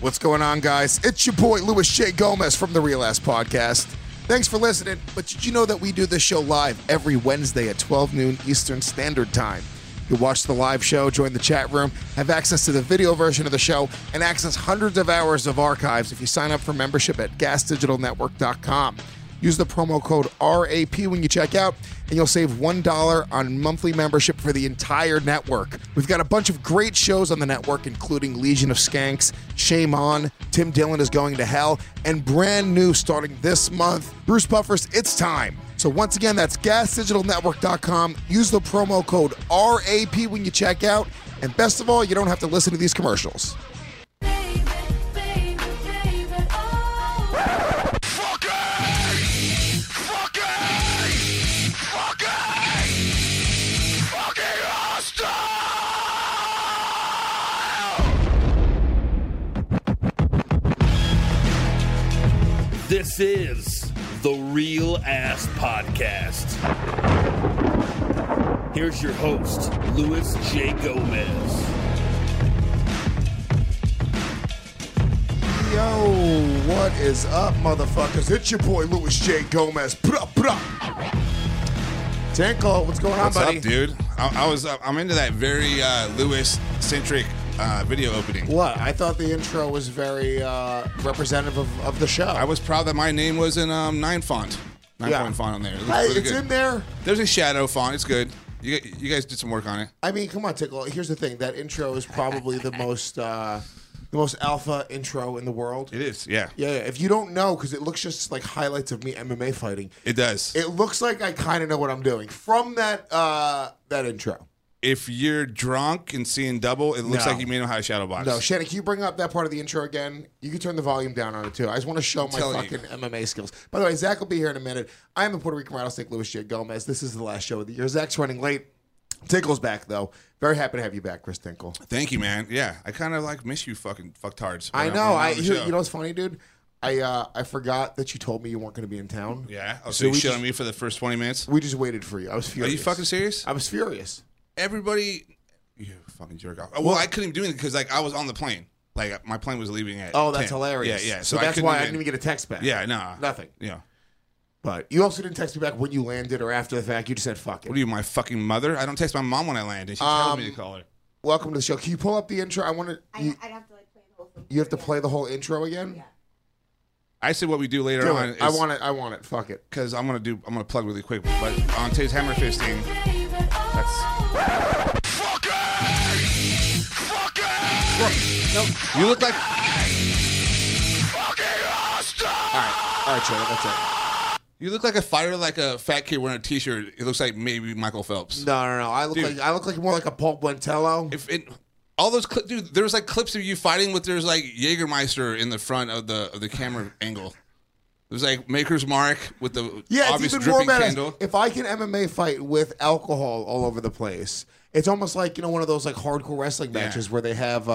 What's going on, guys? It's your boy, Luis J. Gomez from the Real Ass Podcast. Thanks for listening, but did you know that we do this show live every Wednesday at 12 noon Eastern Standard Time? You watch the live show, join the chat room, have access to the video version of the show, and access hundreds of hours of archives if you sign up for membership at gasdigitalnetwork.com. Use the promo code RAP when you check out, and you'll save $1 on monthly membership for the entire network. We've got a bunch of great shows on the network, including Legion of Skanks, Shame On, Tim Dillon is Going to Hell, and brand new starting this month, Bruce Buffer's It's Time. So once again, that's gasdigitalnetwork.com. Use the promo code RAP when you check out, and best of all, you don't have to listen to these commercials. This is the Real Ass Podcast. Here's your host, Luis J. Gomez. Yo, what is up, motherfuckers? It's your boy, Luis J. Gomez. Tinkle, what's going on, What's buddy? up, dude? I'm into that very Lewis-centric video opening. What? I thought the intro was very representative of the show. I was proud that my name was in 9 font. 9-point font on there. Hey, really it's good. in there. There's a shadow font. It's good. You guys did some work on it. I mean, come on, Tinkle. Here's the thing. That intro is probably the most alpha intro in the world. It is, yeah. Yeah. If you don't know, because it looks just like highlights of me MMA fighting. It does. It looks like I kind of know what I'm doing from that intro. If you're drunk and seeing double, it looks like you may know how to shadow box. No, Shannon, can you bring up that part of the intro again? You can turn the volume down on it, too. I just want to show my fucking MMA skills. By the way, Zach will be here in a minute. I am the Puerto Rican rattlesnake, Luis J. Gomez. This is the last show of the year. Zach's running late. Tinkle's back, though. Very happy to have you back, Chris Tinkle. Thank you, man. Yeah, I kind of miss you fucking fucktards. I know. You know what's funny, dude? I forgot that you told me you weren't going to be in town. Yeah? Oh, so you showed me for the first 20 minutes? We just waited for you. I was furious. Are you fucking serious? I was furious. Everybody... You fucking jerk off. Well, I couldn't even do anything because I was on the plane. Like, my plane was leaving at 10. That's hilarious. Yeah. So that's why I didn't even get a text back. Yeah, no. Nothing. Yeah. But you also didn't text me back when you landed or after the fact. You just said, fuck it. What are you, my fucking mother? I don't text my mom when I land, and she tells me to call her. Welcome to the show. Can you pull up the intro? I'd have to play the whole thing. You have to play the whole intro again? Yeah. I said what we do later Do on. it. I want it. Fuck it. Because I'm gonna plug really quick. But on today's hammer fisting, that's... No, you look like... All right, Shannon, that's it. You look like a fighter, like a fat kid wearing a t-shirt. It looks like maybe Michael Phelps. No. I look like more like a Paul Buentello. All those clips, dude. There was like clips of you fighting with there's like Jägermeister in the front of the camera angle. It was like Maker's Mark with the obvious it's even more dripping badass. candle. If I can MMA fight with alcohol all over the place, it's almost like one of those like hardcore wrestling matches where they have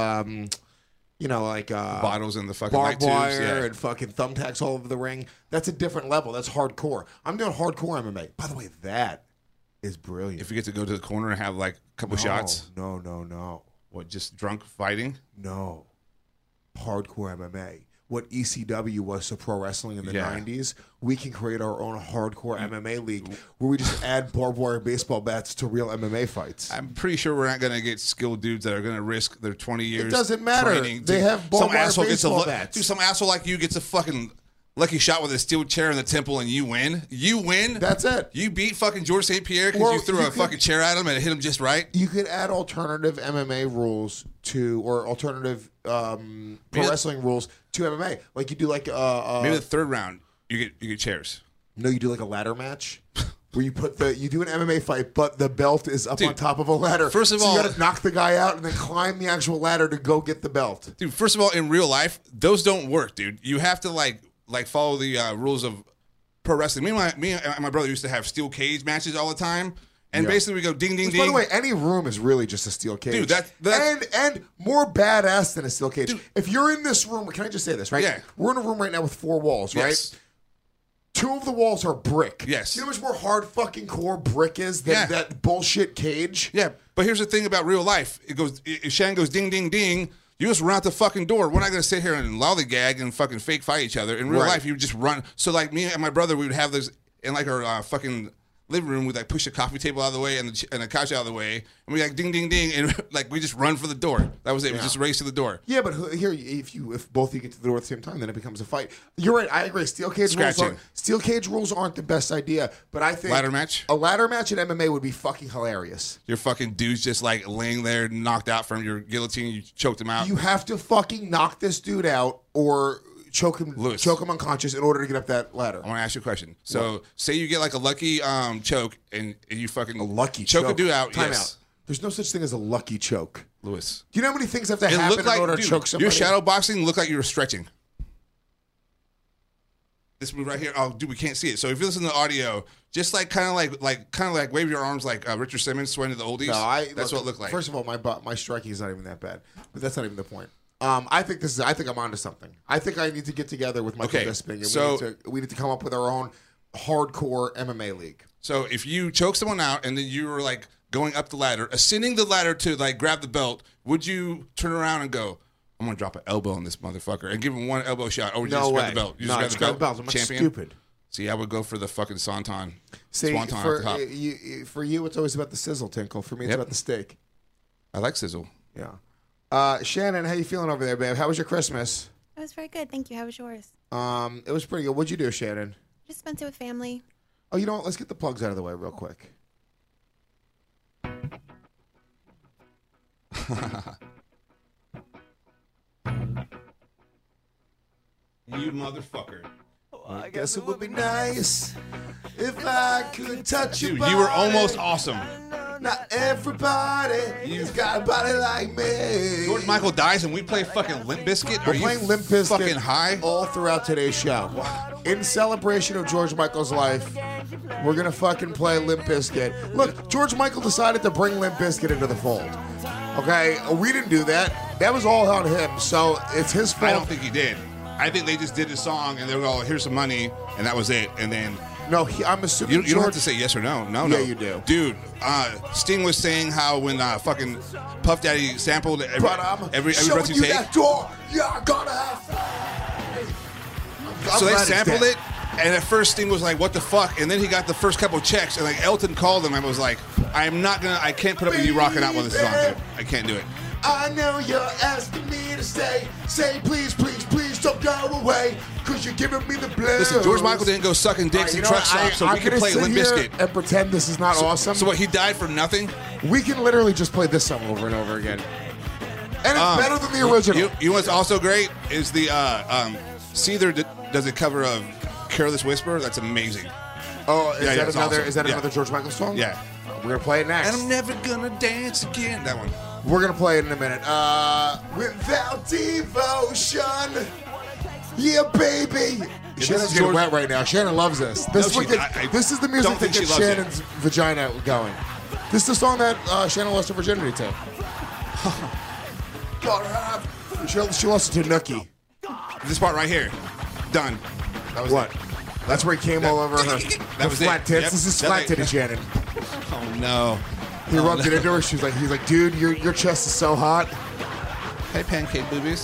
bottles in the fucking light barbed tubes, wire and fucking thumbtacks all over the ring. That's a different level. That's hardcore. I'm doing hardcore MMA. By the way, that is brilliant. If you get to go to the corner and have like a couple shots. No. What, just drunk fighting? No. Hardcore MMA. What ECW was to pro wrestling in the 90s, we can create our own hardcore MMA league where we just add barbed wire baseball bats to real MMA fights. I'm pretty sure we're not going to get skilled dudes that are going to risk their 20 years. It doesn't matter. Training. They have barbed wire baseball bats. Dude, some asshole like you gets a fucking lucky shot with a steel chair in the temple and you win. You win. That's it. You beat fucking George St. Pierre because you threw a fucking chair at him and it hit him just right. You could add alternative MMA rules or alternative pro wrestling rules to MMA. Like you do like maybe the third round you get chairs. No, you do like a ladder match. Where you do an MMA fight, but the belt is up on top of a ladder. First of all, you got to knock the guy out and then climb the actual ladder to go get the belt. Dude, first of all, in real life, those don't work, dude. You have to like follow the rules of pro wrestling. Me and my brother used to have steel cage matches all the time, and basically we go ding ding ding. By the way, any room is really just a steel cage, dude. And more badass than a steel cage. Dude, if you're in this room, can I just say this, right? Yeah, we're in a room right now with 4 walls, right? Yes. 2 of the walls are brick. Yes. You know how much more hard fucking core brick is than that bullshit cage? Yeah, but here's the thing about real life. It goes, Shannon goes ding ding ding. You just run out the fucking door. We're not going to sit here and lollygag and fucking fake fight each other. In real life, you just run. So, like, me and my brother, we would have this in, like, our fucking living room. We'd, like, push the coffee table out of the way and the couch out of the way. And we like, ding, ding, ding. And, like, we just run for the door. That was it. We just race to the door. Yeah, but here, if both of you get to the door at the same time, then it becomes a fight. You're right. I agree. Steel cage rules aren't the best idea. But I think ladder match? A ladder match in MMA would be fucking hilarious. Your fucking dude's just, like, laying there, knocked out from your guillotine. You choked him out. You have to fucking knock this dude out or choke him unconscious in order to get up that ladder. I want to ask you a question. So, say you get like a lucky choke and you fucking choke a dude out. Time out. There's no such thing as a lucky choke. Lewis. Do you know how many things have to happen in order to choke somebody? Your shadow boxing looked like you were stretching. This move right here. Oh, dude, we can't see it. So if you listen to the audio, just like kind of like wave your arms like Richard Simmons swinging to the oldies. That's what it looked like. First of all, my striking is not even that bad, but that's not even the point. I think I'm onto something. I think I need to get together with Michael Bisping, and we need to come up with our own hardcore MMA league. So if you choke someone out and then you were like going up the ladder, ascending the ladder to like grab the belt, would you turn around and go, I'm gonna drop an elbow on this motherfucker and give him one elbow shot, or would you just grab the belt? You just grab the belt. I'm champion. Stupid. See, I would go for the fucking Swanton. See, Swanton for at the top. For you, it's always about the sizzle, Tinkle. For me, it's about the steak. I like sizzle. Yeah. Shannon, how you feeling over there, babe? How was your Christmas? It was very good. Thank you. How was yours? It was pretty good. What'd you do, Shannon? Just spent it with family. Oh, you know what? Let's get the plugs out of the way real quick. You motherfucker. I guess it would be nice if I could touch your body. You were almost awesome. Not everybody you've got a body like me. George Michael dies and we play fucking Limp Bizkit? We're playing Limp Bizkit fucking high? all throughout today's show. In celebration of George Michael's life, we're going to fucking play Limp Bizkit. Look, George Michael decided to bring Limp Bizkit into the fold. Okay? We didn't do that. That was all on him, so it's his fault. I don't think he did. I think they just did the song and they were all, here's some money, and that was it. And then... No, I'm assuming you don't have to say yes or no. No. Yeah, you do. Dude, Sting was saying how when fucking Puff Daddy sampled every breath you take. That door, you're gonna have so they sampled it, and at first Sting was like, what the fuck? And then he got the first couple checks, and like Elton called him and was like, I can't put up with you rocking out while this is on, dude. I can't do it. I know you're asking me to stay. Say please, please, please don't go away, because you're giving me the blues. Listen, George Michael didn't go sucking dicks in truck stops, so we can play Limp Bizkit. And pretend this is not awesome. So what, he died for nothing? We can literally just play this song over and over again. And it's better than the original. You know what's also great is the Seether does a cover of Careless Whisper. That's amazing. Oh, is that another George Michael song? Yeah. We're going to play it next. And I'm never gonna dance again. That one. We're going to play it in a minute. Without devotion. Yeah, baby. Shannon's getting wet right now. Shannon loves this. This is the music that gets Shannon's vagina going. This is the song that Shannon lost her virginity to. She lost it to Nookie. This part right here. Done. That was what? That's where he came all over her. That was flat tits. Yep. This is flat titty Shannon. Oh no. He rubbed it into her. He's like, dude, your chest is so hot. Hey, pancake boobies.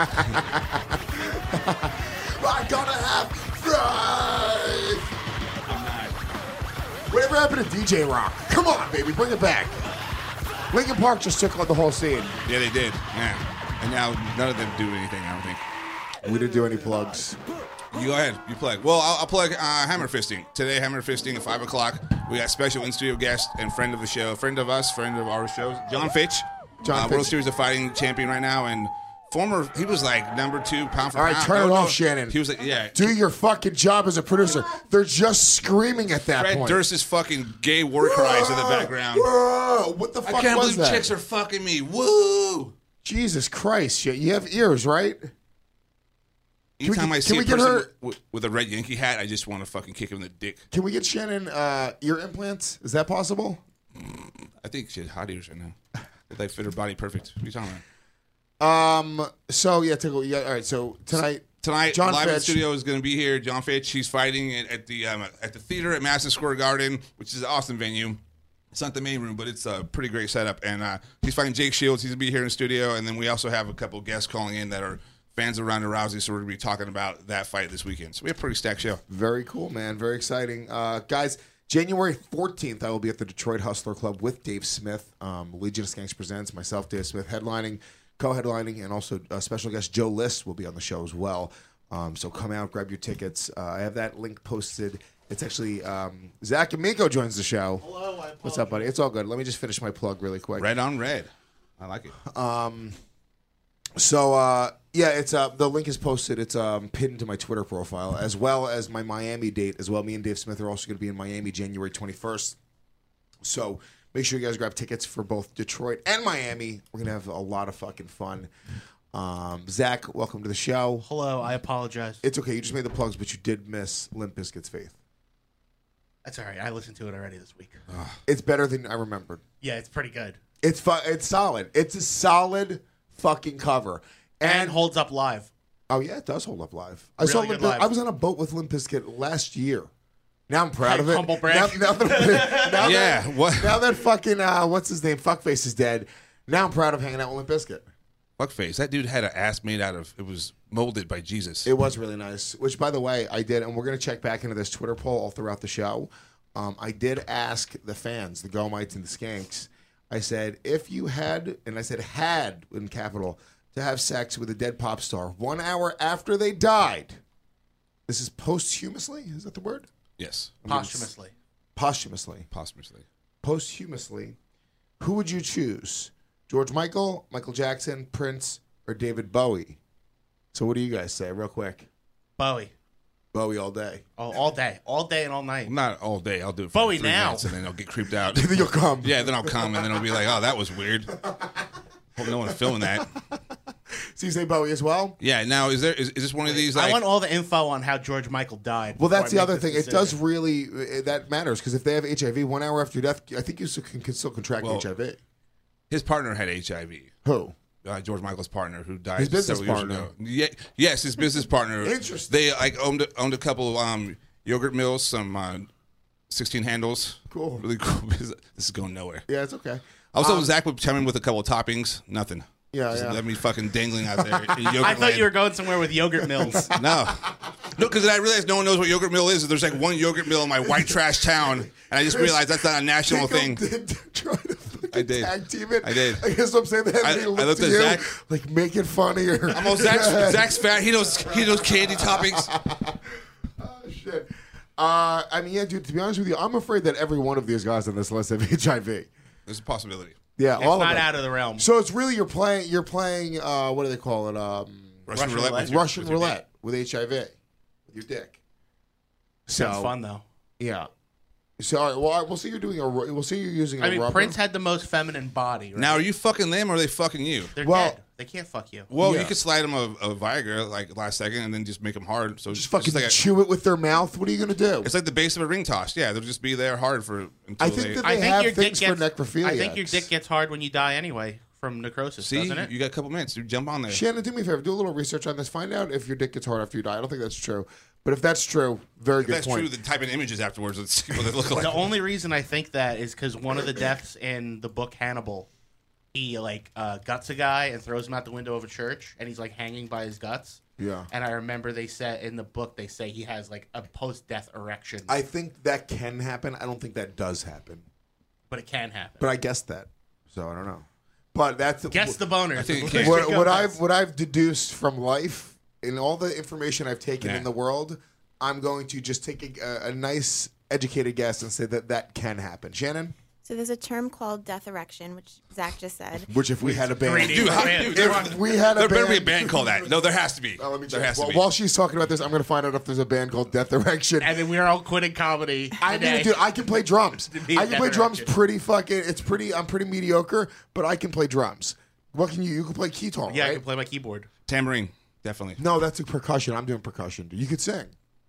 I'm gonna have fries. Whatever happened to DJ Rock? Come on, baby, bring it back. Linkin Park just took on the whole scene. Yeah, they did. Yeah. And now none of them do anything, I don't think. We didn't do any plugs. You go ahead. You plug. Well, I'll plug Hammer Fisting. Today, Hammer Fisting at 5 o'clock. We got special in-studio guest and friend of the show, friend of us, friend of our show, John Fitch. World Series of Fighting champion right now. And he was like number 2 pound for pound. All right, turn it off, Shannon. He was like, yeah. Do your fucking job as a producer. They're just screaming at that point. point. Fred Durst's fucking gay war cries in the background. Whoa, what the fuck was that? I can't believe chicks are fucking me. Woo! Jesus Christ, shit. You have ears, right? Anytime I see a person with a red Yankee hat, I just want to fucking kick him in the dick. Can we get Shannon ear implants? Is that possible? I think she has hot ears right now. They fit her body perfect. What are you talking about? So yeah, all right. So tonight, John live in the studio is going to be here. John Fitch, he's fighting at the theater at Madison Square Garden, which is an awesome venue. It's not the main room, but it's a pretty great setup. And he's fighting Jake Shields. He's going to be here in the studio. And then we also have a couple guests calling in that are fans of Ronda Rousey, so we're going to be talking about that fight this weekend. So we have a pretty stacked show. Very cool, man. Very exciting. Guys, January 14th, I will be at the Detroit Hustler Club with Dave Smith. Legion of Skanks Presents, myself, Dave Smith, headlining, co-headlining, and also special guest Joe List will be on the show as well. So come out, grab your tickets. I have that link posted. It's actually Zach Amico joins the show. Hello, What's up, buddy? It's all good. Let me just finish my plug really quick. Red on red. I like it. It's the link is posted. It's pinned to my Twitter profile, as well as my Miami date as well. Me and Dave Smith are also going to be in Miami January 21st. So make sure you guys grab tickets for both Detroit and Miami. We're going to have a lot of fucking fun. Zach, welcome to the show. Hello, I apologize. It's okay. You just made the plugs, but you did miss Limp Bizkit's Faith. That's all right. I listened to it already this week. It's better than I remembered. Yeah, it's pretty good. It's solid. It's a solid fucking cover. And holds up live. Oh yeah, it does hold up live. I Really saw good Limp live. I was on a boat with Limp Bizkit last year. Now I'm proud Hey, of it. humble brag. Now that fucking what's his name? Fuckface is dead. Now I'm proud of hanging out with Limp Bizkit. Fuckface. That dude had an ass made out of, it was molded by Jesus. It was really nice. Which, by the way, I did, and we're gonna check back into this Twitter poll all throughout the show. I did ask the fans, the Gomites and the Skanks. I said, if you had, and I said had in capital, to have sex with a dead pop star 1 hour after they died. This is posthumously? Is that the word? Yes. Posthumously. Posthumously. Posthumously. Who would you choose? George Michael, Michael Jackson, Prince, or David Bowie? So what do you guys say, real quick? Bowie. Bowie all day. Oh, all day. All day and all night. Not all day. I'll do it for Bowie 3 now. minutes and then I'll get creeped out. Then you'll come. Yeah, then I'll come and then I'll be like, oh, that was weird. Hope no one's filming that. So you say Bowie as well? Yeah, now is this one of these like... I want all the info on how George Michael died. Well, that's the before I other make thing. this It does decision. really, that matters, because if they have HIV 1 hour after death, I think you can still contract Well, HIV. His partner had HIV. Who? George Michael's partner, who died His business several years partner. ago. Yeah, yes, his business partner. Interesting. They like owned a couple of yogurt mills, some 16 handles. Cool. Really cool. This is going nowhere. Yeah, it's okay. I was hoping Zach would come in with a couple of toppings. Nothing. Yeah, Just yeah. let me fucking dangling out there in yogurt I thought land. you were going somewhere with yogurt mills. No, because I realized no one knows what yogurt mill is. There's like one yogurt mill in my white trash town, and I just realized that's not a national thing. Did try to fucking I did. tag team it. I did. I guess what I'm saying. They I haven't looked looked at at you, Zach. like, make it funnier. I'm all Zach's fat. He knows candy toppings. Oh, shit. I mean, yeah, dude, to be honest with you, I'm afraid that every one of these guys on this list have HIV. There's a possibility. Yeah, It's all not of them. out of the realm. So it's really you're playing what do they call it? Russian roulette. with your- Russian with your roulette with HIV with your dick. Sounds So fun though. yeah. So all right, well, we'll see you're doing we'll see you're using a I mean, rubber. Prince had the most feminine body. Right? Now, are you fucking them or are they fucking you? They're Well- dead. They can't fuck you. Well, Yeah. you could slide them a Viagra like last second and then just make them hard. So just it's fucking like chew it with their mouth. What are you gonna do? it's like the base of a ring toss. Yeah, they'll just be there hard for until I think they. that I they think have your dick things for gets. necrophilia. I think your dick gets hard when you die anyway from necrosis, See, doesn't it? you got a couple minutes. Dude, jump on there. Shannon, do me a favor. Do a little research on this. Find out if your dick gets hard after you die. I don't think that's true, but if that's true, very If good that's point. true, then type in images afterwards. Let's see what they look like. The only reason I think that is because one of the deaths in the book Hannibal, he guts a guy and throws him out the window of a church, and he's like hanging by his guts. Yeah. And I remember they said in the book they say he has like a post-death erection, I think that can happen. I don't think that does happen, but it can happen. but I guessed that, so I don't know. But that's Guess the boner. I think it can. what I've deduced from life in all the information I've taken Yeah. in the world. I'm going to just take a nice educated guess and say that can happen. Shannon, So there's a term called death erection, which Zach just said. which if we had a band, Dude, if we had a There better band, be a band called that. No, there has to be. Oh, let me There check. has to Well, be. while she's talking about this, I'm going to find out if there's a band called Death Erection. And then we're all quitting comedy. I today. mean, dude, I can play drums. be I can Death play drums Erection. pretty fucking. I'm pretty mediocre, but I can play drums. What can you? You can play keytar, Yeah, I right? can play my keyboard. Tambourine, definitely. No, that's a percussion. I'm doing percussion. Dude. You could sing.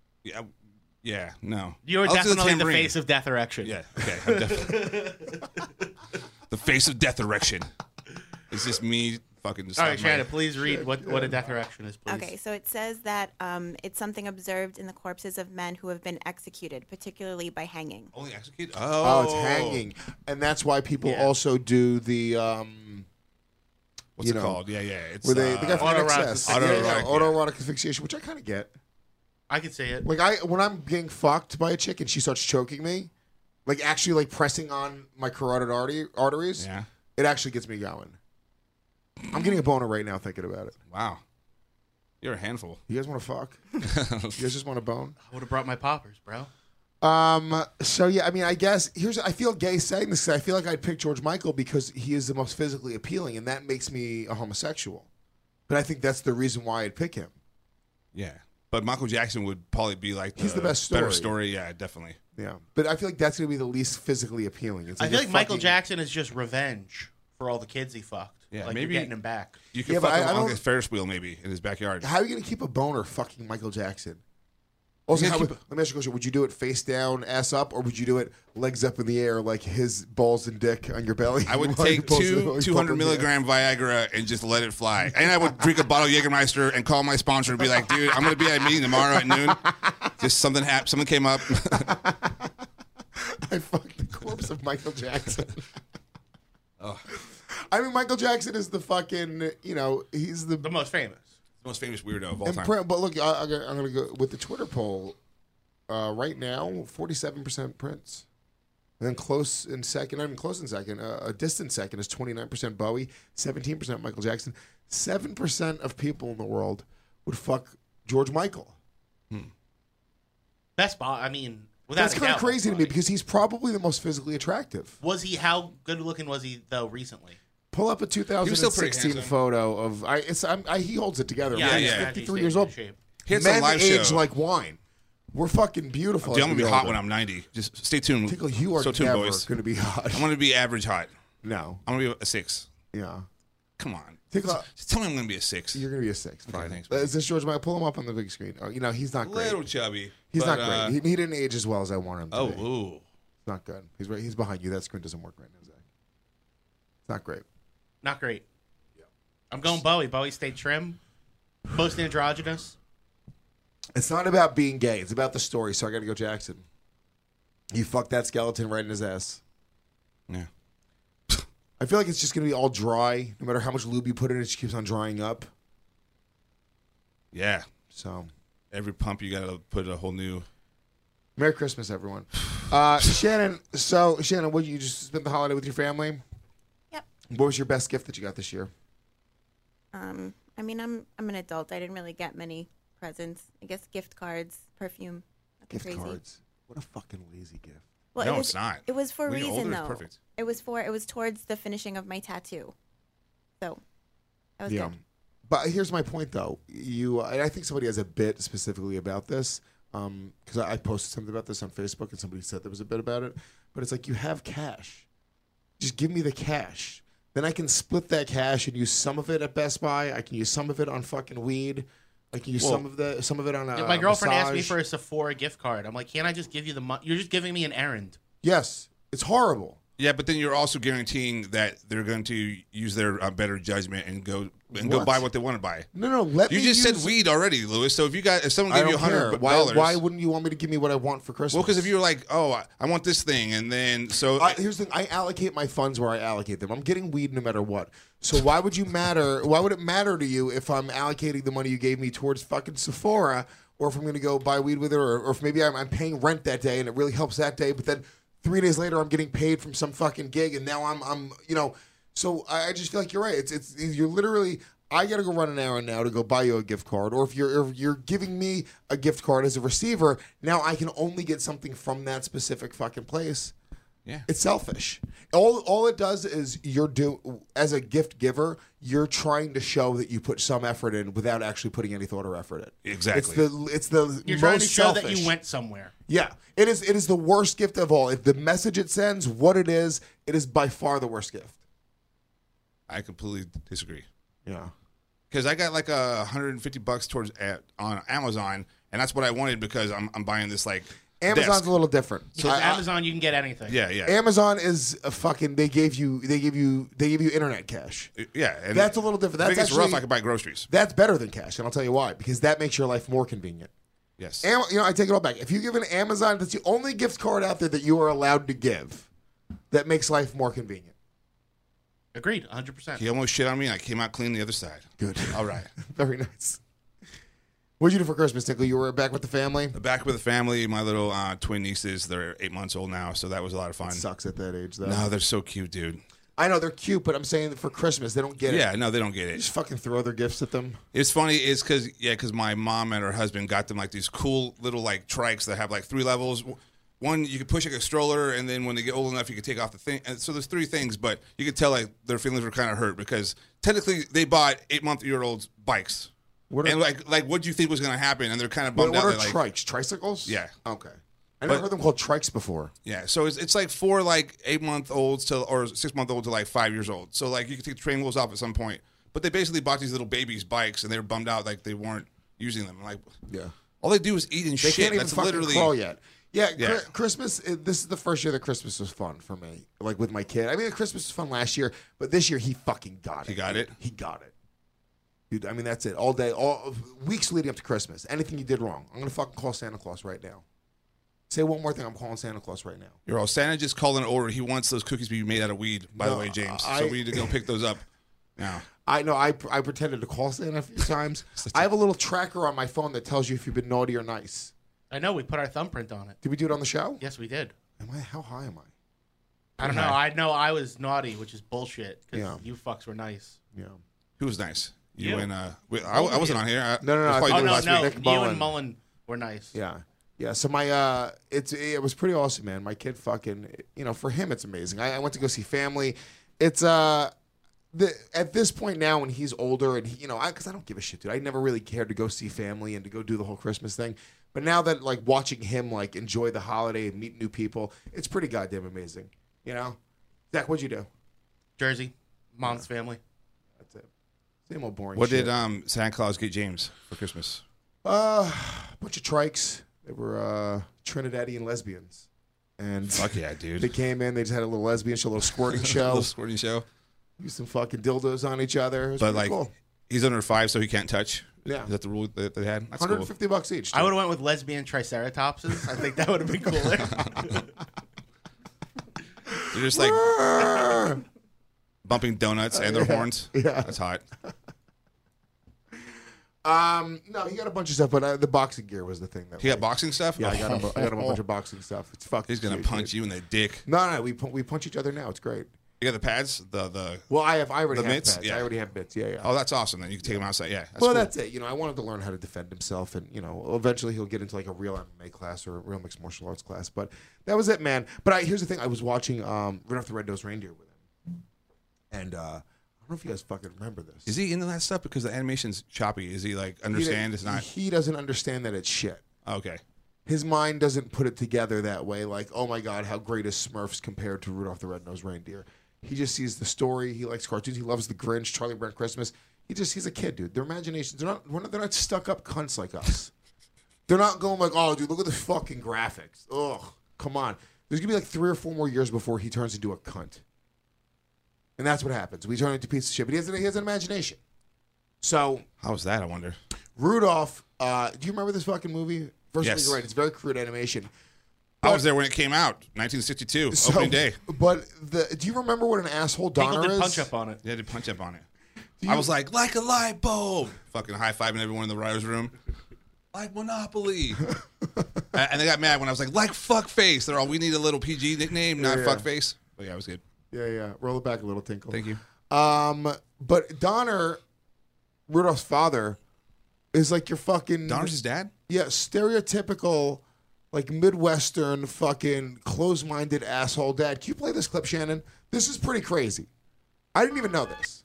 Yeah, no. You're I'll do definitely the tambourine. face of death erection. Yeah, okay. I'm definitely the face of death erection. It's just me fucking just All right, stop my- Shannon, please read what a death erection is, please. Okay, so it says that it's something observed in the corpses of men who have been executed, particularly by hanging. Only execute? Oh, it's hanging, and that's why people also do the What's you it know, called? Yeah, it's where they got autoerotic excess, asphyxiation. autoerotic asphyxiation, which I kind of get. I can say it. Like when I'm getting fucked by a chick and she starts choking me, like actually like pressing on my carotid arteries, Yeah. it actually gets me going. I'm getting a boner right now thinking about it. Wow. You're a handful. You guys want to fuck? You guys just want to bone? I would have brought my poppers, bro. So yeah, I mean, I guess I feel gay saying this 'cause I feel like I'd pick George Michael because he is the most physically appealing, and that makes me a homosexual. But I think that's the reason why I'd pick him. Yeah. But Michael Jackson would probably be like He's the best better story. story. Yeah, definitely. Yeah, but I feel like that's gonna be the least physically appealing. It's I feel a like Michael fucking- Jackson is just revenge for all the kids he fucked. Yeah, like maybe- you're getting him back. You could Yeah, but fuck him I on don't- a Ferris wheel maybe in his backyard. How are you gonna keep a boner fucking Michael Jackson? Also, You let gotta me ask you a question: would you do it face down, ass up, or would you do it legs up in the air like his balls and dick on your belly? I would While take you're posing, two like, 200 pumping the milligram Viagra and just let it fly. And I would drink a bottle of Jägermeister and call my sponsor and be like, dude, I'm going to be at a meeting tomorrow at noon. Just something happened. Something came up. I fucked the corpse of Michael Jackson. I mean, Michael Jackson is the fucking, he's the The most famous. The most famous weirdo of all and time. But look, I'm going to go with the Twitter poll. Right now, 47% Prince. And then close in second, not even close in second, a distant second is 29% Bowie, 17% Michael Jackson. 7% of people in the world would fuck George Michael. Best Buy. I mean, without That's a kind of doubt, crazy to Best me Buy. because he's probably the most physically attractive. Was he? How good looking was he though? Recently, Pull up a still pretty 2016 handsome. photo of he holds it together. yeah, man. yeah. He's he's 53 stayed years in old. shape. He had some Men live age show. like wine. We're fucking beautiful. Dude, as I'm we going to be get hot older. when I'm 90. Just stay tuned. Tickle, you are so tuned, never boys. going to be hot. I'm going to be average hot. No. I'm going to be a 6. Yeah. Come on. Tickle, Just tell me I'm going to be a 6. you're going to be a 6. Fine. thanks, Is this George Michael? Pull him up on the big screen. Oh, he's not great. Little chubby. He's but, not great. He didn't age as well as I wanted him to. Oh, be. ooh. It's not good. He's right. He's behind you. That screen doesn't work right now, Zach. It's not great. Not great. I'm going Bowie. Bowie stayed trim, post androgynous. It's not about being gay. It's about the story. So I got to go Jackson. You fucked that skeleton right in his ass. Yeah. I feel like it's just going to be all dry. No matter how much lube you put in it, just keeps on drying up. Yeah. So, Every pump you got to put a whole new. Merry Christmas, everyone. Shannon, what you just spent the holiday with your family? Yep. What was your best gift that you got this year? I mean, I'm an adult. I didn't really get many presents. I guess gift cards, perfume. Nothing Gift crazy. cards. What a fucking lazy gift. Well, No, it was, it's not. It was for a When you're reason, older, it's though. perfect. It was towards the finishing of my tattoo. So that was Yeah. good. But here's my point, though. I think somebody has a bit specifically about this because I posted something about this on Facebook and somebody said there was a bit about it. But it's like, you have cash. Just give me the cash. Then I can split that cash and use some of it at Best Buy. I can use some of it on fucking weed. I can use some of it on a My girlfriend asked me massage. for a Sephora gift card. I'm like, can't I just give you the money? You're just giving me an errand. Yes, it's horrible. Yeah, but then you're also guaranteeing that they're going to use their better judgment and go What? buy what they want to buy. No. Let You me just use, said weed already, Lewis. So if someone I gave you don't care. $100, Why wouldn't you want me to give me what I want for Christmas? Well, because if you were like, oh, I want this thing, and then Here's the thing. I allocate my funds where I allocate them. I'm getting weed no matter what. So why would you matter? Why would it matter to you if I'm allocating the money you gave me towards fucking Sephora, or if I'm going to go buy weed with her, or if maybe I'm paying rent that day and it really helps that day, but then 3 days later I'm getting paid from some fucking gig, and now I'm So I just feel like you're right. It's you're literally. I got to go run an errand now to go buy you a gift card. Or if you're giving me a gift card as a receiver, now I can only get something from that specific fucking place. yeah, It's selfish. All it does is as a gift giver, you're trying to show that you put some effort in without actually putting any thought or effort in. Exactly. It's the You're most trying to show selfish. that you went somewhere. Yeah, it is the worst gift of all. If the message it sends, what it is by far the worst gift. I completely disagree. Yeah. Because I got like $150 on Amazon, and that's what I wanted because I'm buying this like Amazon's desk. a little different. So Amazon, you can get anything. Yeah, yeah. Amazon is a fucking. They give you internet cash. Yeah, and That's a little different. If That's it gets actually rough, I can buy groceries. that's better than cash, and I'll tell you why. Because that makes your life more convenient. Yes. I take it all back. If you give an Amazon, that's the only gift card out there that you are allowed to give. That makes life more convenient. Agreed, 100%. He almost shit on me, and I came out clean the other side. Good. All right. Very nice. What did you do for Christmas, Tinkle? You were back with the family? Back with the family. My little twin nieces, they're 8 months old now, so that was a lot of fun. Sucks at that age, though. No, they're so cute, dude. I know they're cute, but I'm saying that for Christmas, they don't get it. Yeah, no, they don't get it. Just fucking throw their gifts at them. It's funny, is because my mom and her husband got them like these cool little like trikes that have like 3 levels. One, you can push like a stroller, and then when they get old enough, you can take off the thing. And so there's 3 things, but you could tell like their feelings were kind of hurt because technically they bought 8-month-year-olds bikes. And like what do you think was going to happen? And they're kind of bummed out. What are like, trikes? Tricycles? Yeah. Okay. I never heard them called trikes before. Yeah, so it's like 4 like 8-month-olds to or 6-month-olds to like 5 years old. So like you can take the train wheels off at some point. But they basically bought these little babies bikes, and they were bummed out like they weren't using them. Like, Yeah. all they do is eat and They shit. can't even That's fucking literally crawl yet. Yeah, Yeah. Christmas, this is the first year that Christmas was fun for me. Like with my kid. I mean, Christmas was fun last year, but this year he fucking got it. He got it? He got it. Dude, I mean, that's it. All day, all weeks leading up to Christmas. Anything you did wrong, I'm going to fucking call Santa Claus right now. Say one more thing, I'm calling Santa Claus right now. You're all Santa just called an order. He wants those cookies to be made out of weed, by the way, James. So we need to go pick those up now. I know. I pretended to call Santa a few times. I have a little tracker on my phone that tells you if you've been naughty or nice. I know, we put our thumbprint on it. Did we do it on the show? Yes, we did. How high am I? I don't know. I know I was naughty, which is bullshit, because Yeah. you fucks were nice. Yeah. Who was nice? You You. and I wasn't on here. No. That's I probably thought you you Oh, last were no, week. Nick you Mullen. and Mullen were nice. Yeah. Yeah, so my it was pretty awesome, man. My kid fucking, for him it's amazing. I went to go see family. It's at this point now when he's older and because I don't give a shit, dude. I never really cared to go see family and to go do the whole Christmas thing. But now that like watching him like enjoy the holiday and meet new people, it's pretty goddamn amazing. Zach, what'd you do? Jersey, mom's family. That's it. Same old boring What shit. did Santa Claus get James for Christmas? Bunch of trikes. They were Trinidadian lesbians. And Fuck yeah, dude. they came in, they just had a little lesbian show, a little squirting show. Little squirting show. Used some fucking dildos on each other. It was But pretty like, cool. he's under 5, so he can't touch. Yeah. Is that the rule that they had? That's cool. $150 each. I would have went with lesbian triceratopses. I think that would have been cooler. They're just like bumping donuts and their horns. Yeah. That's hot. No, he got a bunch of stuff, but the boxing gear was the thing. He got boxing stuff? Yeah, I got him a bunch of boxing stuff. It's fucking. He's going to punch you in the dick. No, we punch each other now. It's great. You got the pads? The Well, I already The have mitts? pads. Yeah. I already have mitts. Yeah. Oh, that's awesome. Then you can take him outside. Yeah. Well, cool. that's it. I wanted to learn how to defend himself, and eventually he'll get into like a real MMA class or a real mixed martial arts class. But that was it, man. But here's the thing: I was watching Rudolph the Red-Nosed Reindeer with him, and I don't know if you guys fucking remember this. Is he into that stuff because the animation's choppy? Is he like understand it's not? He doesn't understand that it's shit. Okay. His mind doesn't put it together that way. Like, oh my god, how great is Smurfs compared to Rudolph the Red-Nosed Reindeer? He just sees the story. He likes cartoons. He loves the Grinch, Charlie Brown Christmas. He's a kid, dude. Their imaginations, they're not stuck up cunts like us. They're not going like, oh, dude, look at the fucking graphics. Ugh, come on. There's gonna be like 3 or 4 more years before he turns into a cunt, and that's what happens. We turn into a piece of shit. But he has an imagination. So How's that? I wonder. Rudolph, do you remember this fucking movie? First of all, Yes. you're right. It's very crude animation. I was there when it came out, 1962, So- opening day. But do you remember what an asshole Tinkle Donner did is? punch up on it. Yeah, did punch up on it. I was like a light bulb. Fucking high-fiving everyone in the writer's room. Like Monopoly. And they got mad when I was like fuck face. They're all, we need a little PG nickname, not Yeah. fuck face. But yeah, it was good. Yeah. Roll it back a little, Tinkle. Thank you. But Donner, Rudolph's father, is like your fucking Donner's his dad? yeah, stereotypical, like Midwestern fucking close-minded asshole dad. Can you play this clip, Shannon? This is pretty crazy. I didn't even know this.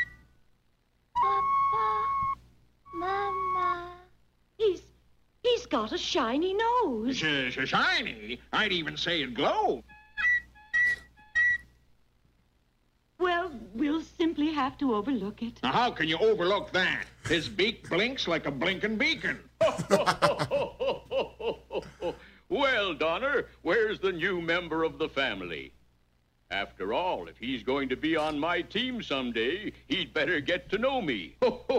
Mama, he's got a shiny nose. Shiny. I'd even say it glows. Well, we'll simply have to overlook it. Now, how can you overlook that? His beak blinks like a blinking beacon. Well, Well, Donner, where's the new member of the family? After all, if he's going to be on my team someday, he'd better get to know me.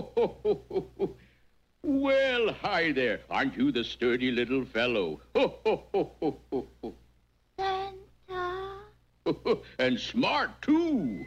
Well, hi there. Aren't you the sturdy little fellow? Santa. And smart, too.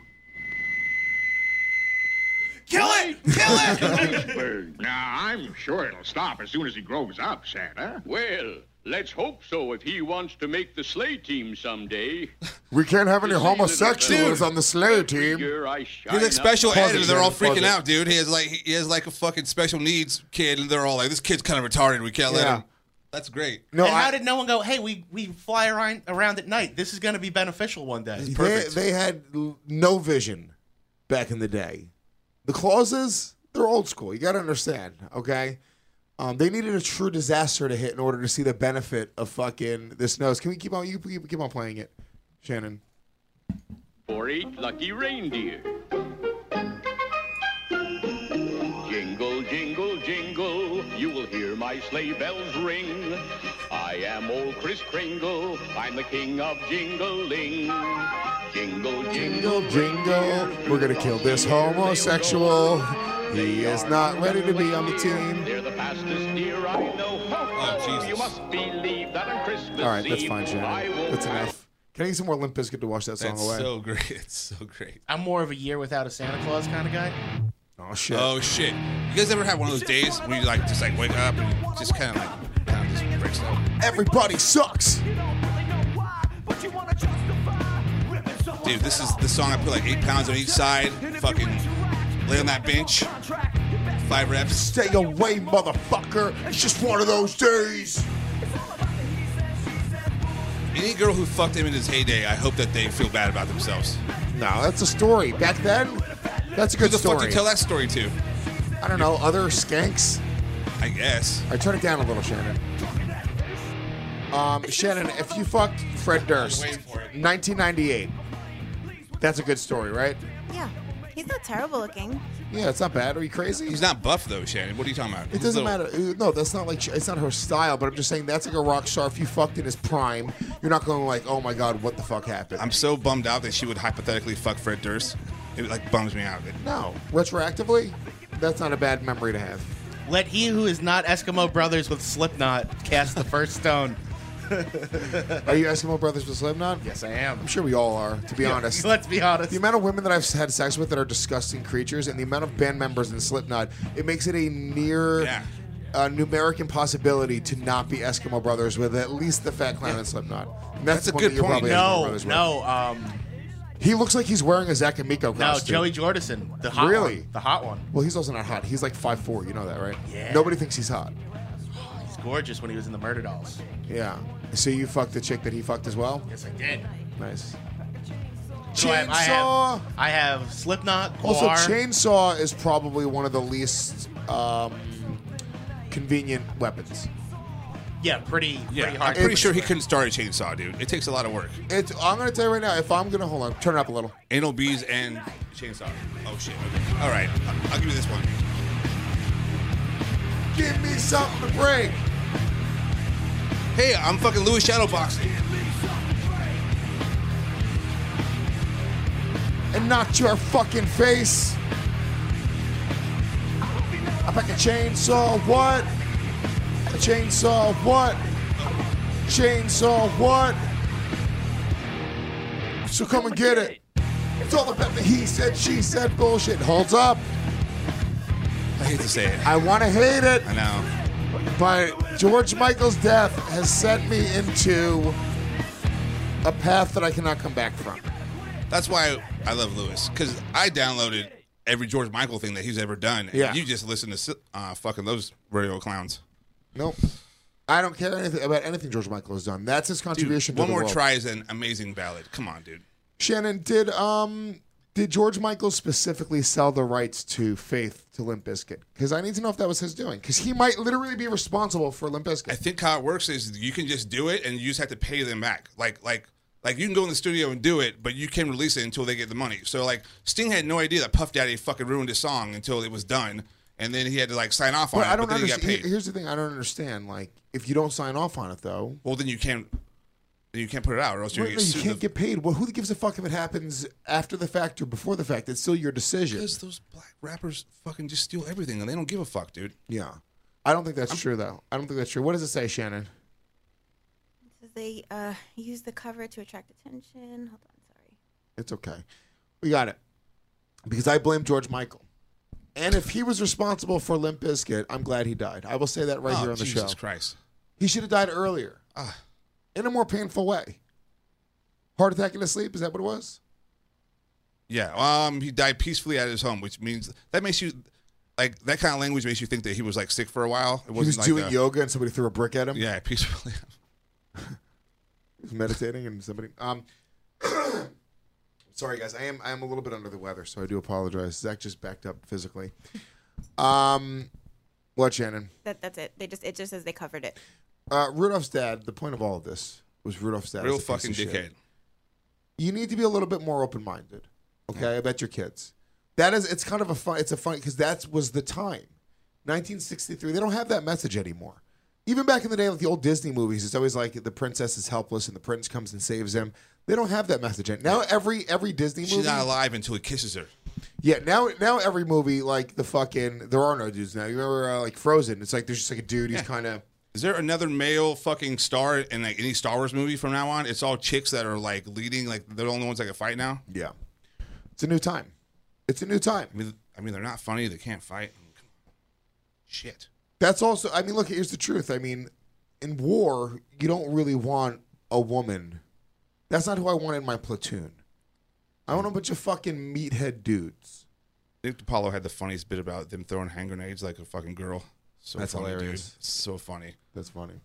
Kill it! Kill it! Iceberg. Now, I'm sure it'll stop as soon as he grows up, Santa. Well, let's hope so if he wants to make the sleigh team someday. We can't have any homosexuals on the sleigh team. He's like special ed, and they're all freaking out, dude. He has like a fucking special needs kid, and they're all like, "This kid's kind of retarded. We can't let him." That's great. No, and how did no one go, hey, we fly around at night. This is going to be beneficial one day. It's perfect. They had no vision back in the day. The clauses, they're old school. You got to understand, okay? They needed a true disaster to hit in order to see the benefit of fucking this nose. Can we keep on? You keep on playing it, Shannon. For 8 lucky reindeer. Jingle, jingle, jingle, you will hear my sleigh bells ring. I am old Kris Kringle, I'm the king of jingling. Jingle, jingle, jingle, we're gonna kill this homosexual. He is not ready to be on the team. They're the fastest deer I know. Oh, Jesus. You must believe that on Christmas All right, that's Eve, fine, Shannon. That's enough. Can I get some more Limp Bizkit to wash that song That's away? so great. It's so great. I'm more of a year without a Santa Claus kind of guy. Oh shit. Oh shit. You guys ever have one of those days where you just wake up and just kind of just breaks up? Everybody sucks. Dude, this is the song I put like 8 pounds on each side. Fucking lay on that bench. 5 reps. Stay away, motherfucker. It's just one of those days. Any girl who fucked him in his heyday, I hope that they feel bad about themselves. No, that's a story. Back then, that's a good Who the story. fuck do you tell that story to? I don't know. Other skanks? I guess. All right, turn it down a little, Shannon. Shannon, if you fucked Fred Durst, 1998, that's a good story, right? Yeah. He's not terrible looking. Yeah, it's not bad. Are you crazy? He's not buff though, Shannon. What are you talking about? It doesn't matter. No, that's not like it's not her style. But I'm just saying that's like a rock star. If you fucked in his prime, you're not going like, oh my god, what the fuck happened? I'm so bummed out that she would hypothetically fuck Fred Durst. It like bums me out. No, retroactively, that's not a bad memory to have. Let he who is not Eskimo Brothers with Slipknot cast the first stone. Are you Eskimo Brothers with Slipknot? Yes, I am. I'm sure we all are, to be honest. Let's be honest. The amount of women that I've had sex with that are disgusting creatures and the amount of band members in Slipknot, it makes it a near numeric impossibility to not be Eskimo Brothers with at least the Fat Clown and Slipknot. And That's a one good that you're point. probably Eskimo Brothers with. He looks like he's wearing a Zack and Miko costume. No, Joey Jordison, the hot Really? one. The hot one. Well, he's also not hot. He's like 5'4", you know that, right? Yeah. Nobody thinks he's hot. He's gorgeous when he was in the Murder Dolls. Yeah. So you fucked the chick that he fucked as well? Yes, I did. Nice. So Chainsaw. I have Slipknot, Gwar. Also, Chainsaw is probably one of the least convenient weapons. Yeah, pretty hard. I'm pretty sure he couldn't start a chainsaw, dude. It takes a lot of work. I'm going to tell you right now, if I'm going to, hold on, turn it up a little. Anal bees and chainsaw. Oh, shit. Okay. All right. I'll give you this one. Give me something to break. Hey, I'm fucking Louis Shadowboxing. And not your fucking face. I pack a chainsaw, what? A chainsaw, what? Chainsaw, what? So come and get it. It's all about the he said, she said bullshit. Holds up. I hate to say it. I want to hate it. I know. But George Michael's death has sent me into a path that I cannot come back from. That's why I love Louis, because I downloaded every George Michael thing that he's ever done. And Yeah. you just listen to fucking those radio clowns. Nope. I don't care anything about anything George Michael has done. That's his contribution Dude, One to the More world. Try is an amazing ballad. Come on, dude. Shannon, did George Michael specifically sell the rights to Faith to Limp Bizkit? Because I need to know if that was his doing. Because he might literally be responsible for Limp Bizkit. I think how it works is you can just do it and you just have to pay them back. Like you can go in the studio and do it, but you can't release it until they get the money. So like Sting had no idea that Puff Daddy fucking ruined his song until it was done. and then he had to like sign off on But it. I don't but then he got understand. paid. Here's the thing: I don't understand. Like, if you don't sign off on it, though, Well, then you can't put it out, or else you're well, gonna no, get you sued. can't get paid. Well, who gives a fuck if it happens after the fact or before the fact? It's still your decision. Because those black rappers fucking just steal everything, and they don't give a fuck, dude. Yeah, I don't think that's true, though. I don't think that's true. What does it say, Shannon? So they use the cover to attract attention. Hold on, sorry. It's okay. We got it. Because I blame George Michael. And if he was responsible for Limp Bizkit, I'm glad he died. I will say that right here on the Jesus show. Christ. He should have died earlier. In a more painful way. Heart attack in his sleep, is that what it was? Yeah. He died peacefully at his home, which means that makes you like that kind of language makes you think that he was like sick for a while. It He was wasn't like doing yoga and somebody threw a brick at him. Yeah, peacefully. He was meditating and somebody sorry guys, I am a little bit under the weather, so I do apologize. Zach just backed up physically. What, Shannon? That's it. It just says they covered it. Rudolph's dad, the point of all of this was Rudolph's dad. Real is a piece fucking of shit. dickhead. You need to be a little bit more open-minded, okay, about your kids. It's kind of a fun, because that was the time. 1963, they don't have that message anymore. Even back in the day, like the old Disney movies, it's always like the princess is helpless and the prince comes and saves him. They don't have that message now. Every Disney movie, She's not alive until he kisses her. yeah. Now every movie, like the fucking, there are no dudes now. You remember like Frozen? It's like there's just like a dude. He's kind of. Is there another male fucking star in like any Star Wars movie from now on? It's all chicks that are like leading, like they're the only ones that can fight now. Yeah, it's a new time. It's a new time. I mean, they're not funny. They can't fight. Shit. That's also, I mean, look, here's the truth. I mean, in war, you don't really want a woman. That's not who I want in my platoon. I want a bunch of fucking meathead dudes. Nick DiPaolo had the funniest bit about them throwing hand grenades like a fucking girl. So That's funny, hilarious. Dude. It's so funny. That's funny.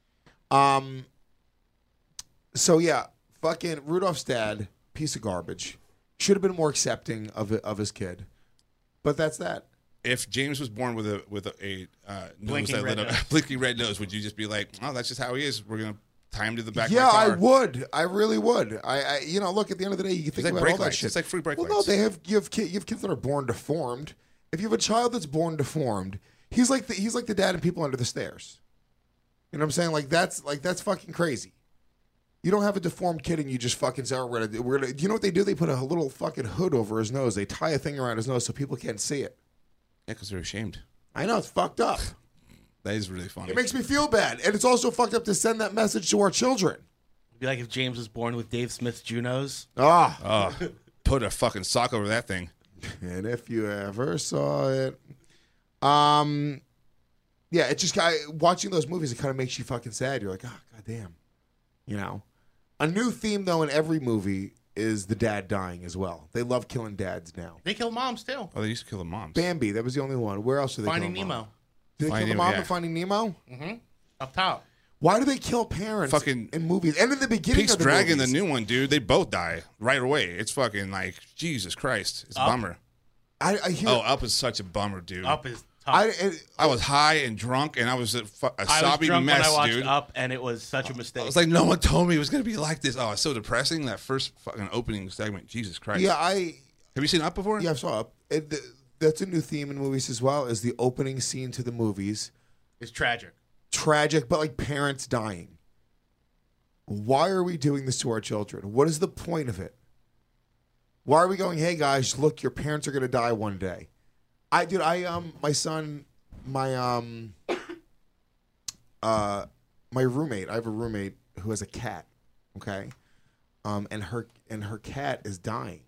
So yeah, fucking Rudolph's dad, piece of garbage. Should have been more accepting of his kid, but that's that. If James was born with a nose Blinking that red lit up, nose. blinking red nose, would you just be like, "Oh, that's just how he is. We're gonna tie him to the back Yeah, of my I car"? would. I really would. I look, at the end of the day, you think like about brake all that lights. shit. It's like free brake well, lights. no, you have kids that are born deformed. If you have a child that's born deformed, he's like the dad in People Under the Stairs. You know what I'm saying? Like that's fucking crazy. You don't have a deformed kid and you just fucking say, oh, we're gonna. You know what they do? They put a little fucking hood over his nose. They tie a thing around his nose so people can't see it. Yeah, because they're ashamed. I know, it's fucked up. That is really funny. It makes me feel bad. And it's also fucked up to send that message to our children. It'd be like if James was born with Dave Smith's Junos. Put a fucking sock over that thing. And if you ever saw it. Yeah, it just watching those movies, it kind of makes you fucking sad. You're like, oh, goddamn. You know? A new theme, though, in every movie is the dad dying as well. They love killing dads now. They kill moms too. Oh, they used to kill the moms. Bambi, that was the only one. Where else did they Finding kill Nemo. mom? Did they Finding kill the Nemo, mom yeah. in Finding Nemo? Up top. Why do they kill parents Fucking in movies? And in the beginning Pete's of the Dragon, movies. the new one, dude. They both die right away. It's fucking like Jesus Christ. It's a bummer. I hear. Oh, Up is such a bummer, dude. Up is tough. I was high and drunk, and I was a I was sobbing drunk mess, when I watched dude. Up, and it was such a mistake. I was like, no one told me it was going to be like this. Oh, it's so depressing. That first fucking opening segment. Jesus Christ. Yeah, Have you seen Up before? I saw Up. That's a new theme in movies as well, is the opening scene to the movies. It's tragic. Tragic, but like parents dying. Why are we doing this to our children? What is the point of it? Why are we going, hey guys, look, your parents are going to die one day? My son, my roommate, I have a roommate who has a cat, okay? And her cat is dying.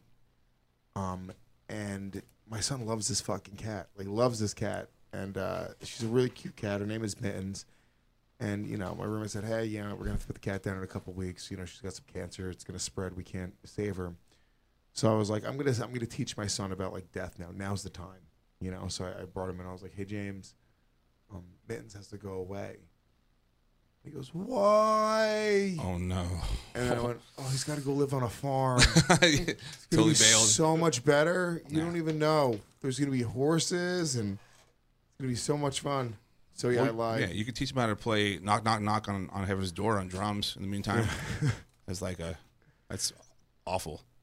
And my son loves this fucking cat. Like, loves this cat. And she's a really cute cat. Her name is Mittens. And, my roommate said, hey, we're going to have to put the cat down in a couple weeks. She's got some cancer. It's going to spread. We can't save her. So I was like, I'm gonna teach my son about, like, death now. Now's the time. So I brought him in. I was like, hey, James, Mittens has to go away. He goes, why? Oh, no. And I went, oh, he's got to go live on a farm. Totally It's gonna be bailed. so much better. You don't even know. There's going to be horses, and it's going to be so much fun. So, yeah, I lied. Yeah, you could teach him how to play knock, knock, knock on heaven's door on drums in the meantime. That's awful.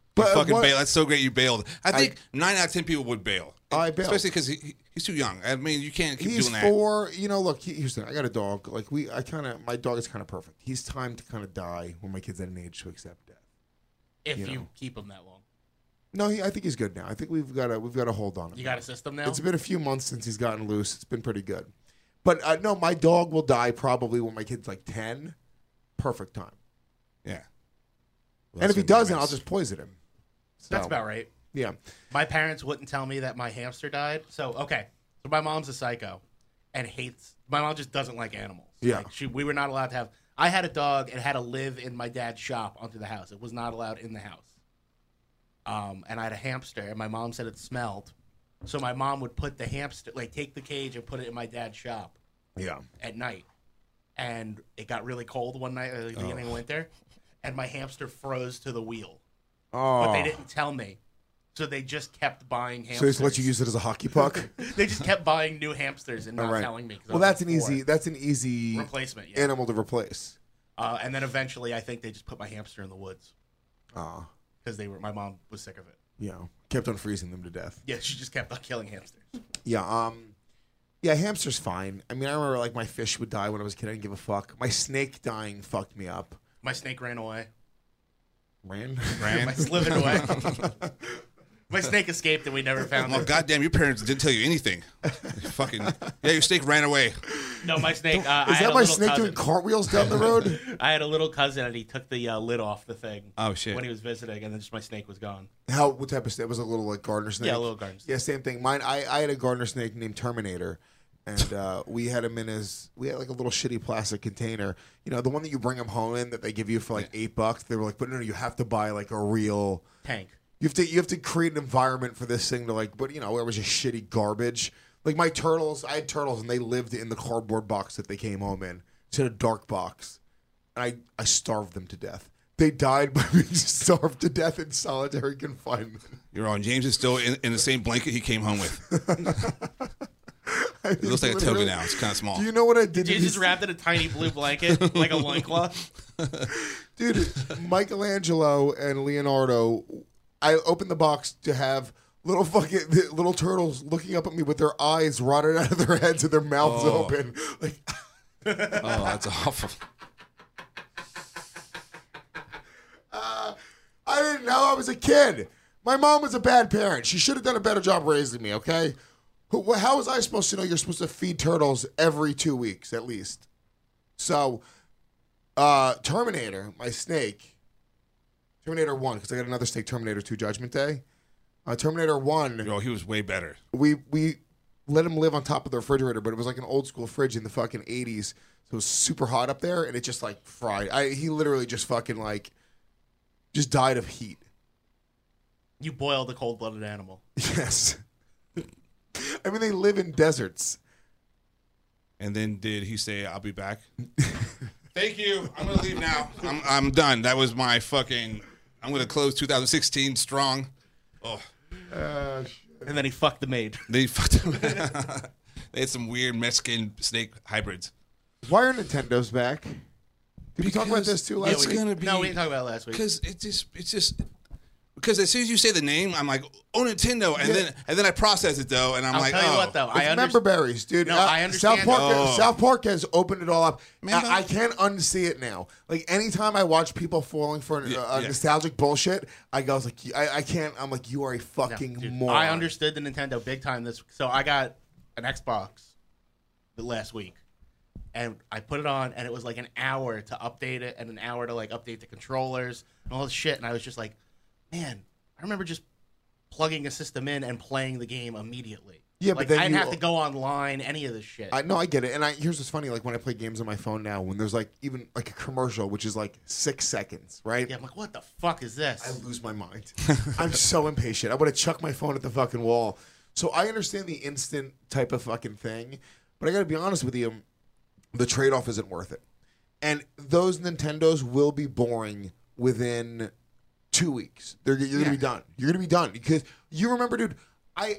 Bail. That's so great you bailed. I think 9 out of 10 people would bail. I bailed. Especially because he's too young. I mean, you can't keep He's doing that. 4. You know, look, here's the thing. I got a dog. Like, my dog is kind of perfect. He's timed to kind of die when my kid's at an age to accept death. If you keep him that long. No, I think he's good now. I think we've got a hold on him. You got a system now? It's been a few months since he's gotten loose. It's been pretty good. But no, my dog will die probably when my kid's like 10. Perfect time. Yeah. Well, And if he doesn't, I'll just poison him. So, That's about right. Yeah. My parents wouldn't tell me that my hamster died. So my mom's a psycho and hates. My mom just doesn't like animals. Yeah. Like we were not allowed to have. I had a dog. It had to live in my dad's shop onto the house. It was not allowed in the house. And I had a hamster, and my mom said it smelled. So my mom would put the hamster, like take the cage and put it in my dad's shop. Yeah. At night, and it got really cold one night at the beginning of winter, and my hamster froze to the wheel. Oh. But they didn't tell me. So they just kept buying hamsters. So they just let you use it as a hockey puck? They just kept buying new hamsters and not telling me. Well, that's an easy replacement animal to replace. And then eventually, I think they just put my hamster in the woods. Oh. Because my mom was sick of it. Yeah. Kept on freezing them to death. Yeah, she just kept on killing hamsters. Yeah. Yeah, hamster's fine. I mean, I remember like my fish would die when I was a kid. I didn't give a fuck. My snake dying fucked me up. My snake ran away. Ran? My slithered away. My snake escaped and we never found it. it. Goddamn, your parents didn't tell you anything. Your snake ran away. No, my snake. Is that my snake doing cartwheels down the road? I had a little cousin and he took the lid off the thing. Oh shit! When he was visiting, and then just my snake was gone. What type of snake? It was a little like gardener snake. Yeah, a little gardener snake. Yeah, same thing. Mine. I had a gardener snake named Terminator, and we had him in we had like a little shitty plastic container. You know, the one that you bring him home in that they give you for like $8. They were like, but no, you have to buy like a real tank. You have to create an environment for this thing to like, but you know, it was just shitty garbage. Like my turtles, I had turtles and they lived in the cardboard box that they came home in. It's in a dark box. And I starved them to death. They died by being starved to death in solitary confinement. You're on. James is still in the same blanket he came home with. It looks like a toga now. It's kind of small. Do you know what I did? You just wrapped in a tiny blue blanket, like a loincloth? Dude, Michelangelo and Leonardo, I opened the box to have little turtles looking up at me with their eyes rotted out of their heads and their mouths open. Like, oh, that's awful. I didn't know I was a kid. My mom was a bad parent. She should have done a better job raising me, okay? How was I supposed to know you're supposed to feed turtles every 2 weeks at least? So, Terminator, my snake, Terminator 1, because I got another snake, Terminator 2 Judgment Day. Terminator 1. Oh, he was way better. We let him live on top of the refrigerator, but it was like an old school fridge in the fucking 80s. So it was super hot up there, and it just like fried. He literally just fucking like, just died of heat. You boiled a cold-blooded animal. Yes. I mean, they live in deserts. And then did he say, "I'll be back"? Thank you. I'm gonna leave now. I'm done. That was my fucking. I'm gonna close 2016 strong. Oh. And then he fucked the maid. They fucked him. They had some weird Mexican snake hybrids. Why are Nintendo's back? Did we talk about this too last week? No, we didn't talk about it last week. Because it's just because as soon as you say the name, I'm like, oh, Nintendo, and then I process it though, and I'll like, tell you oh, what though, it's member berries, dude. No, I understand. South Park has opened it all up. I can't unsee it now. Like anytime I watch people falling for nostalgic bullshit, I go like, I can't. I'm like, you are a fucking moron. I understood the Nintendo big time so I got an Xbox last week. And I put it on, and it was like an hour to update it, and an hour to like update the controllers and all this shit. And I was just like, man, I remember just plugging a system in and playing the game immediately. Yeah, like, but then I didn't have to go online, any of this shit. I get it. And here's what's funny: like when I play games on my phone now, when there's like even like a commercial, which is like 6 seconds, right? Yeah, I'm like, what the fuck is this? I lose my mind. I'm so impatient. I want to chuck my phone at the fucking wall. So I understand the instant type of fucking thing, but I got to be honest with you. The trade-off isn't worth it. And those Nintendos will be boring within 2 weeks. You're going to be done. You're going to be done. Because you remember, dude, I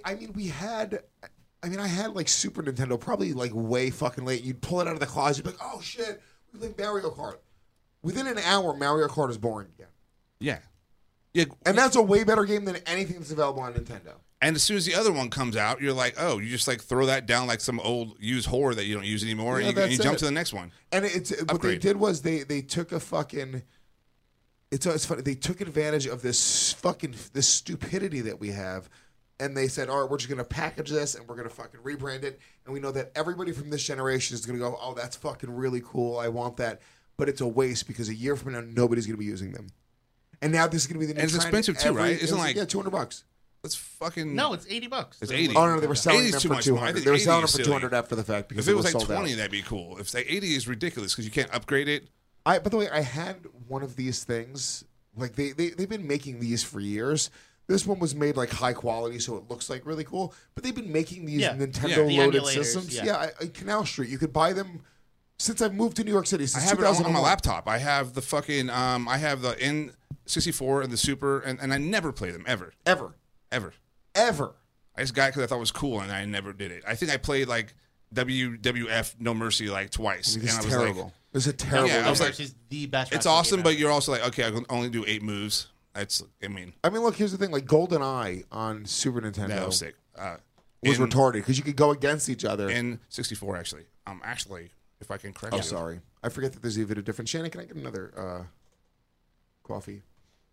had like Super Nintendo probably like way fucking late. You'd pull it out of the closet. You'd be like, oh shit, we play Mario Kart. Within an hour, Mario Kart is boring again. Yeah. Yeah, And that's a way better game than anything that's available on Nintendo. and as soon as the other one comes out, you're like, oh, you just like throw that down like some old used whore that you don't use anymore, Yeah, and you that's jump it. to the next one. And what they Upgrade. did was they took a fucking. It's funny. They took advantage of this stupidity that we have, and they said, "All right, we're just gonna package this and we're gonna fucking rebrand it." And we know that everybody from this generation is gonna go, "Oh, that's fucking really cool. I want that." But it's a waste because a year from now, nobody's gonna be using them. And now this is gonna be the new And it's trend. expensive too, right? Isn't like $200. That's fucking No, it's $80. It's 80. Oh no, they were selling 80 them is too for much more. I 200. think They were 80 selling them is for silly. 200 after the fact because If it was like sold 20, out. that'd be cool. If say 80 is ridiculous because you can't upgrade it. By the way, I had one of these things. Like they've been making these for years. This one was made like high quality, so it looks like really cool. But they've been making these Yeah. Nintendo The loaded emulators, systems. yeah. Canal Street. You could buy them since I've moved to New York City. I Since have it on my 2001. laptop. I have the fucking I have the N64 and the Super, and I never play them ever. Ever. I just got it because I thought it was cool, and I never did it. I think I played like WWF No Mercy like twice, It's and I was terrible. like, It's a terrible. Yeah, I was like, Is the best. it's wrestling awesome, game but ever. you're also like, okay, I can only do 8 moves. That's, I mean, look, here's the thing. Like GoldenEye on Super Nintendo that was sick. was in- retarded because you could go against each other. In 64, actually. Actually, if I can correct you. Sorry, I forget that there's even a different. Shannon, can I get another coffee?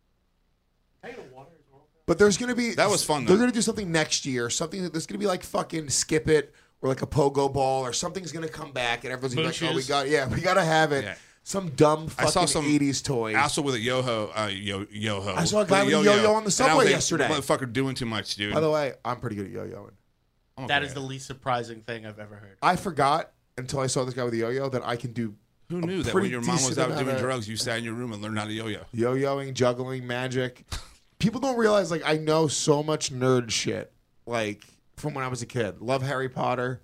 But there's gonna be That was fun, They're though. gonna do something next year. Something that's gonna be like fucking Skip It or like a pogo ball or something's gonna come back and everyone's gonna be like, Moon oh, shoes. we gotta have it. Yeah. Some dumb I fucking saw some 80s toy. Also with a yo-ho. I saw a guy with a yo-yo on the subway yesterday. Motherfucker doing too much, dude. By the way, I'm pretty good at yo-yoing. I'm That okay. is the least surprising thing I've ever heard. I forgot until I saw this guy with a yo-yo that I can do Who knew that pretty when your mom was decent out amount doing of- drugs, you sat in your room and learned how to yo-yo? yo-yoing, juggling, magic. People don't realize like I know so much nerd shit like from when I was a kid. Love Harry Potter.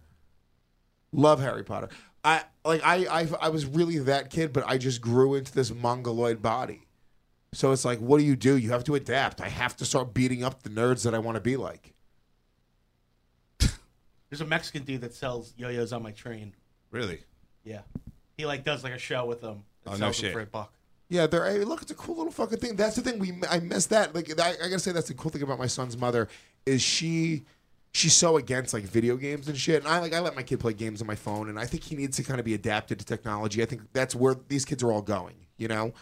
I was really that kid, but I just grew into this mongoloid body. So it's like, what do? You have to adapt. I have to start beating up the nerds that I want to be like. There's a Mexican dude that sells yo-yos on my train. Really? Yeah, he like does like a show with them. And Oh, no sells them shit. for $1. Yeah, hey, look, it's a cool little fucking thing. That's the thing. I miss that. Like, I gotta say, that's the cool thing about my son's mother is she's so against like video games and shit. And I let my kid play games on my phone, and I think he needs to kind of be adapted to technology. I think that's where these kids are all going, you know.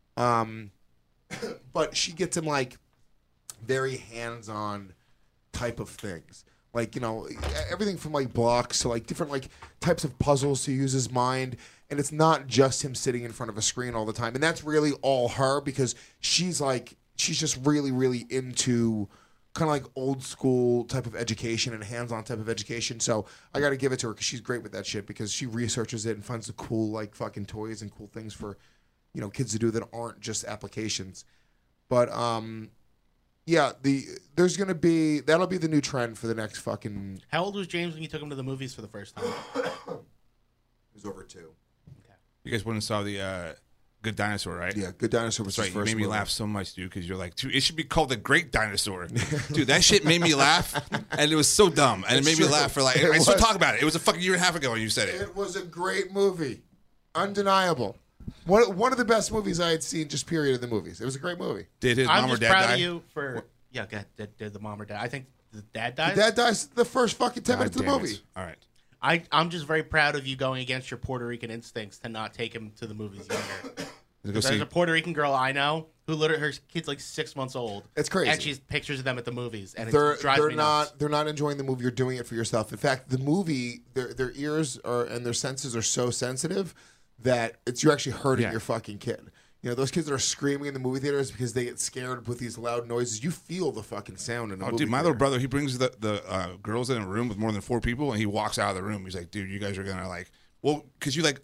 But she gets him like very hands-on type of things. Like, you know, everything from like blocks to like different like types of puzzles to use his mind. And it's not just him sitting in front of a screen all the time. And that's really all her because she's just really, really into kind of like old school type of education and hands-on type of education. So I got to give it to her because she's great with that shit because she researches it and finds the cool like fucking toys and cool things for, you know, kids to do that aren't just applications. But, yeah, there's gonna be that'll be the new trend for the next fucking. How old was James when you took him to the movies for the first time? It was over 2. You guys went and saw the Good Dinosaur, right? Yeah, Good Dinosaur was That's his right. You first made me movie. laugh so much, dude, because you're like, dude, it should be called The Great Dinosaur. Dude, that shit made me laugh, and it was so dumb, and it made me It's laugh for like, true. I still It was. talk about it. It was a fucking year and a half ago when you said it. It was a great movie, undeniable. One of the best movies I had seen, just period, in the movies. It was a great movie. Did his I'm mom or just dad proud die? of you for go ahead. Did the mom or dad? I think the dad died. Dad dies the first fucking 10 God minutes of the damn movie. it. All right. I'm just very proud of you going against your Puerto Rican instincts to not take him to the movies younger. Go There's see, a Puerto Rican girl I know who literally her kid's like 6 months old. It's crazy. And she's pictures of them at the movies, and it They're drives me nuts. not enjoying the movie. You're doing it for yourself. In fact, the movie, their ears are and their senses are so sensitive that you're actually hurting your fucking kid. You know, those kids that are screaming in the movie theaters because they get scared with these loud noises. You feel the fucking sound in the movie dude, my theater. little brother, he brings the girls in a room with more than 4 people, and he walks out of the room. He's like, dude, you guys are gonna like, well, because you like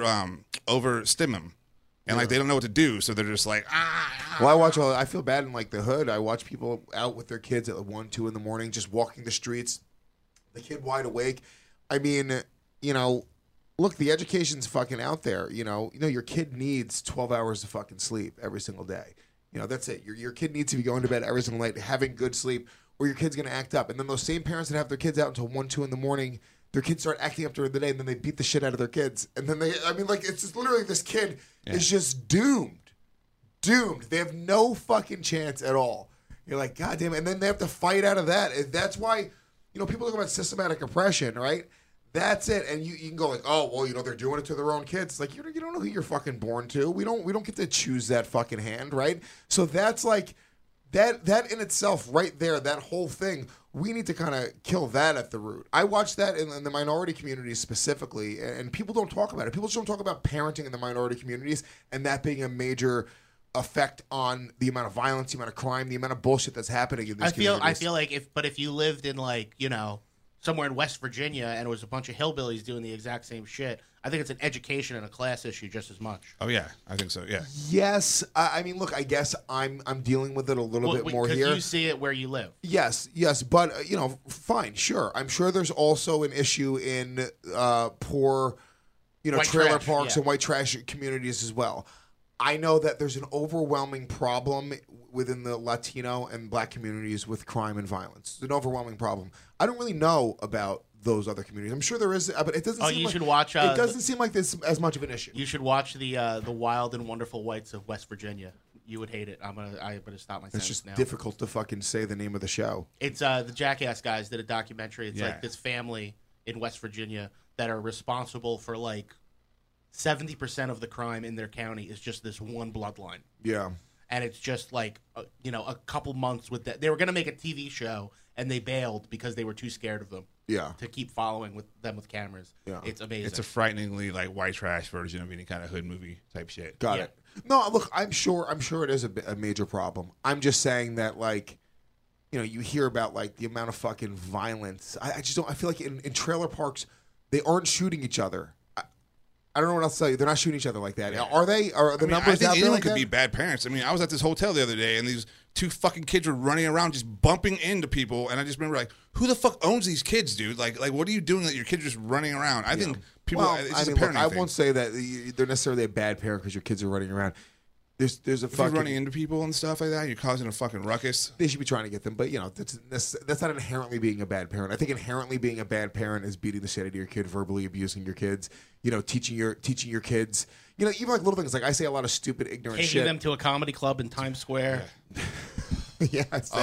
over stim them, and like they don't know what to do, so they're just like, Well, I feel bad in like the hood. I watch people out with their kids at 1, 2 in the morning, just walking the streets. The kid wide awake. I mean, you know, look, the education's fucking out there. You know, your kid needs 12 hours of fucking sleep every single day. You know, that's it. Your kid needs to be going to bed every single night, having good sleep, or your kid's gonna act up. And then those same parents that have their kids out until 1, 2 in the morning, their kids start acting up during the day, and then they beat the shit out of their kids. And then it's just literally this kid is just doomed. doomed. They have no fucking chance at all. You're like, God damn it. And then they have to fight out of that. And that's why, people talk about systematic oppression, right? That's it. And you can go like, oh, well, they're doing it to their own kids. It's like, you don't know who you're fucking born to. We don't get to choose that fucking hand, right? So that's like, that in itself right there, that whole thing, we need to kind of kill that at the root. I watched that in the minority communities specifically, and people don't talk about it. People just don't talk about parenting in the minority communities and that being a major effect on the amount of violence, the amount of crime, the amount of bullshit that's happening in these communities. I feel like if you lived in somewhere in West Virginia and it was a bunch of hillbillies doing the exact same shit, I think it's an education and a class issue just as much. Oh yeah, I think so. Yeah. Yes, I mean, look, I guess I'm dealing with it a little bit more here. You see it where you live. Yes, but fine, sure. I'm sure there's also an issue in poor, White trailer trash, parks yeah. and white trash communities as well. I know that there's an overwhelming problem within the Latino and Black communities with crime and violence. It's an overwhelming problem. I don't really know about those other communities. I'm sure there is, but it doesn't. It doesn't seem like there's as much of an issue. You should watch the Wild and Wonderful Whites of West Virginia. You would hate it. I better stop my It's sentence just now. difficult to fucking say the name of the show. It's the Jackass guys did a documentary. It's Yeah. like this family in West Virginia that are responsible for 70% of the crime in their county is just this one bloodline. Yeah. And it's just a couple months with that. They were going to make a TV show and they bailed because they were too scared of them. Yeah. To keep following them with cameras. Yeah. It's amazing. It's a frighteningly white trash version of any kind of hood movie type shit. Got it. No, look, I'm sure it is a major problem. I'm just saying that you hear about the amount of fucking violence. I just don't. I feel like in trailer parks they aren't shooting each other. I don't know what else to tell you. They're not shooting each other like that. Are they? Are the numbers I think out there anyone like could that? be bad parents. I mean, I was at this hotel the other day, and these two fucking kids were running around just bumping into people, and I just remember who the fuck owns these kids, dude? Like what are you doing that your kids are just running around? I think people. Well, It's I just mean, a look, parenting I thing. won't say that they're necessarily a bad parent because your kids are running around. There's a If you're fucking running into people and stuff like that, you're causing a fucking ruckus. They should be trying to get them, but that's not inherently being a bad parent. I think inherently being a bad parent is beating the shit out of your kid, verbally abusing your kids, teaching your kids, even little things. I say a lot of stupid, ignorant Taking shit. them to a comedy club in Times Square. Yeah,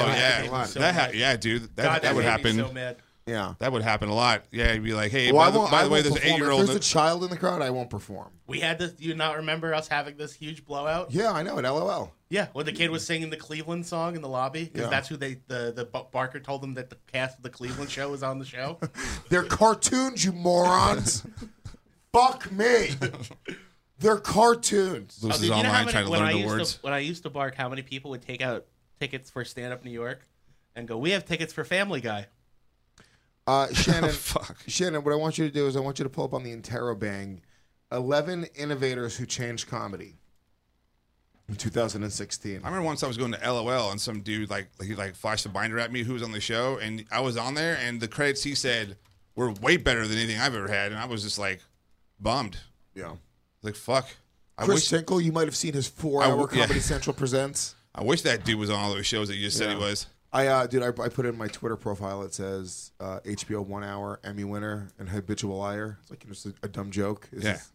Yeah, dude, God, that would made me happen. so mad. Yeah, that would happen a lot. Yeah, you'd be like, hey, well, by the way, there's an perform. 8-year-old. If there's a child in the crowd, I won't perform. We had this. Do you not remember us having this huge blowout? Yeah, I know it. LOL. Yeah, when the kid was singing the Cleveland song in the lobby, because that's who the Barker told them that the cast of the Cleveland show was on the show. They're cartoons, you morons. Fuck me. They're cartoons. This is you know how online many, trying to when learn I the used words. when I used to bark, how many people would take out tickets for Stand Up New York and go, "We have tickets for Family Guy." Shannon, Fuck. Shannon, what I want you to do is I want you to pull up on the Interrobang 11 innovators who changed comedy in 2016. I remember once I was going to LOL and some dude he flashed a binder at me who was on the show, and I was on there, and the credits he said were way better than anything I've ever had, and I was just bummed. Yeah. Fuck. Chris Tinkle, you might have seen his 4-hour Comedy Central Presents. I wish that dude was on all those shows that you just said he was. I put in my Twitter profile. It says HBO 1 hour Emmy winner and habitual liar. It's just a dumb joke. It's Yeah.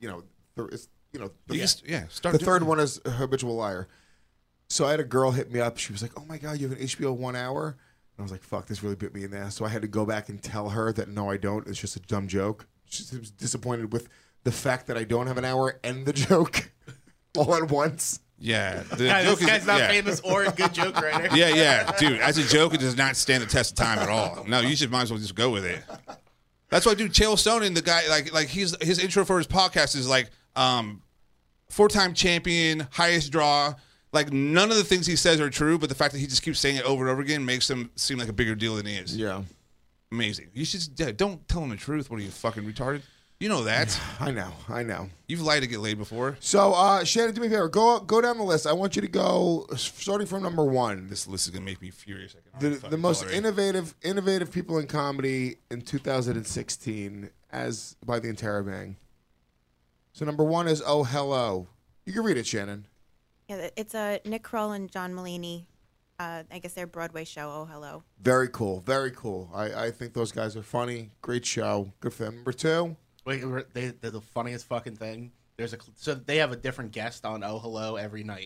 The third one is a habitual liar. So I had a girl hit me up. She was like, "Oh my God, you have an HBO 1 hour?" And I was like, "Fuck, this really bit me in the ass." So I had to go back and tell her that no, I don't. It's just a dumb joke. She was disappointed with the fact that I don't have an hour and the joke all at once. Yeah. The This joke guy's is, not yeah. famous or a good joke writer. Yeah, dude. As a joke, it does not stand the test of time at all. No, you might as well just go with it. That's why, dude. Chael Sonnen, the guy, his intro for his podcast is 4-time champion, highest draw. None of the things he says are true, but the fact that he just keeps saying it over and over again makes him seem like a bigger deal than he is. Yeah. Amazing. You should don't tell him the truth. What are you, fucking retarded? You know that. I know. You've lied to get laid before. So, Shannon, do me a favor. Go down the list. I want you to go starting from number 1. This list is gonna make me furious. I can The most already. innovative people in comedy in 2016, as by the Interrobang. So number 1 is Oh Hello. You can read it, Shannon. Yeah, it's Nick Kroll and John Mulaney. I guess their Broadway show, Oh Hello. Very cool. Very cool. I think those guys are funny. Great show. Good for them. Number 2. Wait, they're the funniest fucking thing. So they have a different guest on Oh Hello every night.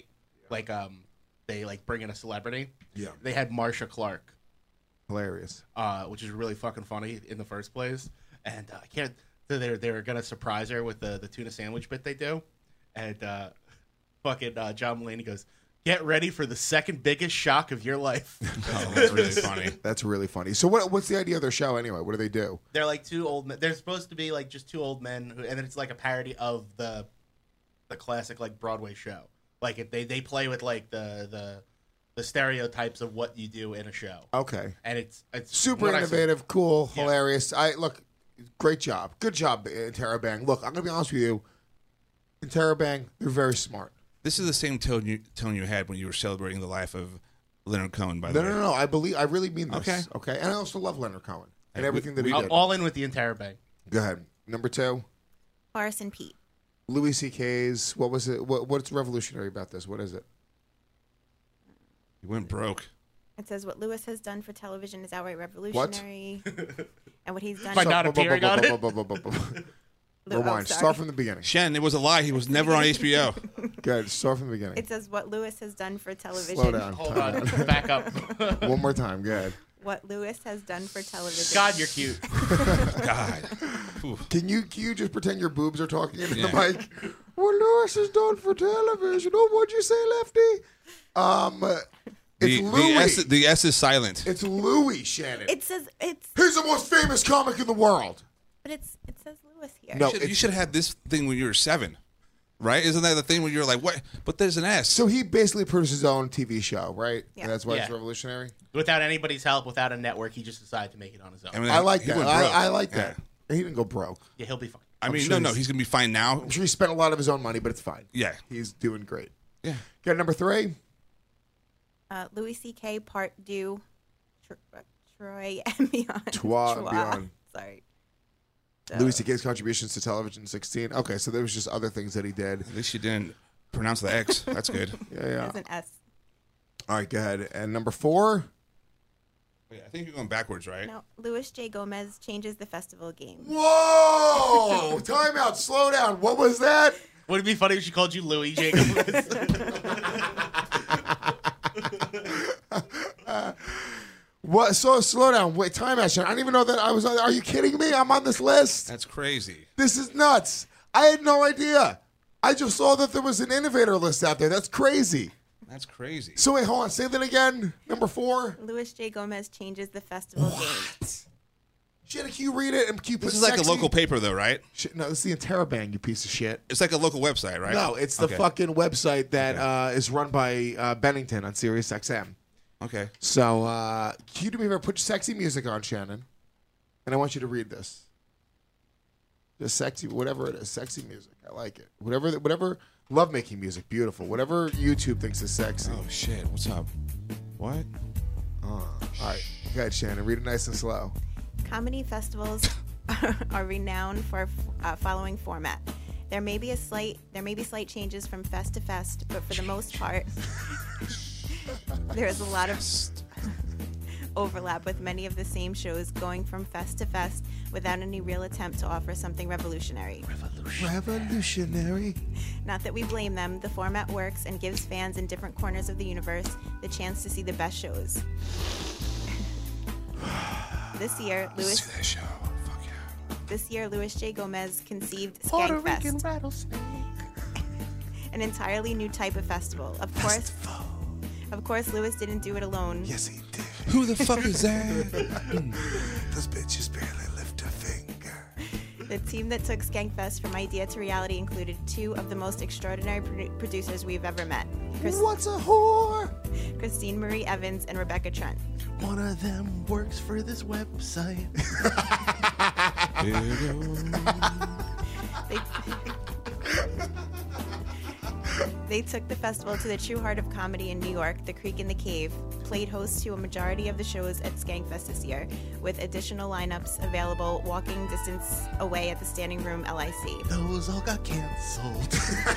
like they like bring in a celebrity. Yeah. They had Marsha Clark, Hilarious. which is really fucking funny in the first place. And I can't. So they're gonna surprise her with the tuna sandwich bit they do, and fucking John Mulaney goes, "Get ready for the second biggest shock of your life." Oh, that's really funny. That's really funny. So what's the idea of their show anyway? What do they do? They're like two old men. They're supposed to be like just two old men, and then it's like a parody of the classic like Broadway show. Like they play with like the stereotypes of what you do in a show. Okay. And it's Super what I- innovative, cool, Yeah. hilarious. Great job. Good job, Interrobang. Look, I'm going to be honest with you. Interrobang, they're very smart. This is the same tone you had when you were celebrating the life of Leonard Cohen. By the way, No. I really mean this. Okay. And I also love Leonard Cohen and Hey, everything that he I'm did. all in with the Interrobang. Go ahead. Number 2, Horace and Pete. Louis C.K.'s. What was it? What's revolutionary about this? What is it? You went broke. It says what Lewis has done for television is outright revolutionary. And what he's done. By not appearing on it? Rewind. sorry. Start from the beginning. Shen, it was a lie. He was never on HBO. Good. Start from the beginning. It says what Lewis has done for television. Slow down. Hold Time on, out. back up. One more time. Good. What Lewis has done for television. God, you're cute. God. Ooh. Can you just pretend your boobs are talking into Yeah. the mic? What Lewis has done for television? Oh, what'd you say, Lefty? It's Louis. The S is silent. It's Louis, Shannon. It says it's, He's the most famous comic in the world. but it says Lewis here. No. You should have had this thing when you were 7, right? Isn't that the thing when you're like, what? But there's an S. So he basically produced his own TV show, right? Yeah. And that's why it's Yeah. revolutionary. Without anybody's help, without a network, he just decided to make it on his own. I mean, I like he that. went broke. I like Yeah. that. He didn't go broke. Yeah, he'll be fine. I mean, sure no, he's- he's gonna be fine now. I'm sure he spent a lot of his own money, but it's fine. Yeah. He's doing great. Yeah. Got number 3. Louis C.K. Part Deux, Troy and Beyond. Trois and Beyond. Sorry. Louis C.K.'s contributions to television, 16. Okay, so there was just other things that he did. At least you didn't pronounce the X. That's good. Yeah. There's an S. All right, go ahead. And number 4. Wait, I think you're going backwards, right? No, Louis J. Gomez changes the festival game. Whoa! Time out. Slow down. What was that? Would it be funny if she called you Louis J. Gomez? What? So slow down. Wait, time out, Sean. I didn't even know that I was on. Are you kidding me? I'm on this list. That's crazy. This is nuts. I had no idea. I just saw that there was an innovator list out there. That's crazy. That's crazy. So wait, hold on. Say that again. Number 4. Louis J. Gomez changes the festival game. Shit, can you read it and keep This it is like a sexy? local paper, though, right? Shit, no, this is the Interrobang, you piece of shit. It's like a local website, right? No, it's the Okay. fucking website that is run by Bennington on Sirius XM. Okay. So, can you do me a favor? Put sexy music on, Shannon. And I want you to read this. Just sexy, whatever it is, sexy music. I like it. Whatever lovemaking music, beautiful. Whatever YouTube thinks is sexy. Oh shit! What's up? What? All right, go ahead, Shannon. Read it nice and slow. Comedy festivals are renowned for following format. There may be slight changes from fest to fest, but for the most part, there is a lot of overlap with many of the same shows going from fest to fest without any real attempt to offer something revolutionary. Revolutionary. Not that we blame them, the format works and gives fans in different corners of the universe the chance to see the best shows. This year, Louis J. Gomez conceived Skankfest, an entirely new type of festival. Of course, Louis didn't do it alone. Yes, he did. Who the fuck is that? Those bitches barely lift a finger. The team that took Skankfest from idea to reality included 2 of the most extraordinary producers we've ever met. What's a whore? Christine Marie Evans and Rebecca Trent. One of them works for this website. They took the festival to the true heart of comedy in New York, the Creek and the Cave, played host to a majority of the shows at Skankfest this year, with additional lineups available walking distance away at the Standing Room LIC. Those all got canceled.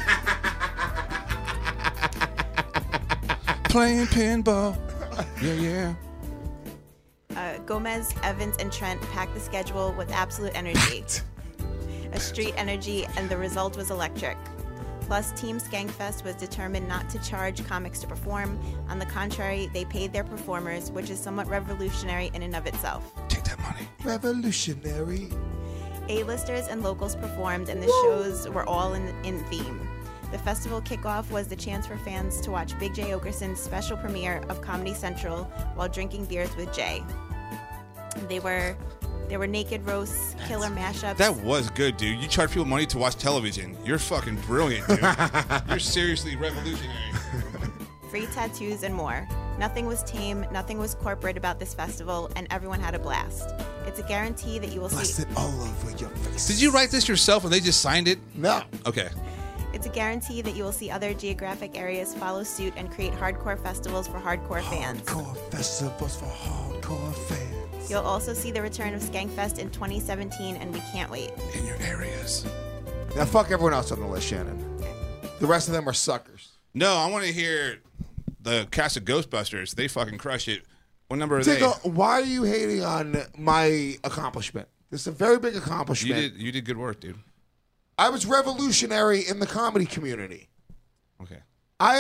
Playing pinball. Yeah. Gomez, Evans, and Trent packed the schedule with absolute energy. A street energy, and the result was electric. Plus, Team Skankfest was determined not to charge comics to perform. On the contrary, they paid their performers, which is somewhat revolutionary in and of itself. Take that money. Revolutionary. A-listers and locals performed, and the shows were all in theme. The festival kickoff was the chance for fans to watch Big Jay Oakerson's special premiere of Comedy Central while drinking beers with Jay. There were naked roasts, killer mashups. That was good, dude. You charge people money to watch television. You're fucking brilliant, dude. You're seriously revolutionary. Free tattoos, and more. Nothing was tame, nothing was corporate about this festival, and everyone had a blast. It's a guarantee that you will Blast see... it all over your face. Did you write this yourself and they just signed it? No. Okay. It's a guarantee that you will see other geographic areas follow suit and create hardcore festivals for hardcore fans. Hardcore festivals for hardcore fans. You'll also see the return of Skankfest in 2017, and we can't wait. In your areas. Now fuck everyone else on the list, Shannon. The rest of them are suckers. No, I want to hear the cast of Ghostbusters. They fucking crush it. What number are they? Why are you hating on my accomplishment? This is a very big accomplishment. You did good work, dude. I was revolutionary in the comedy community. Okay. I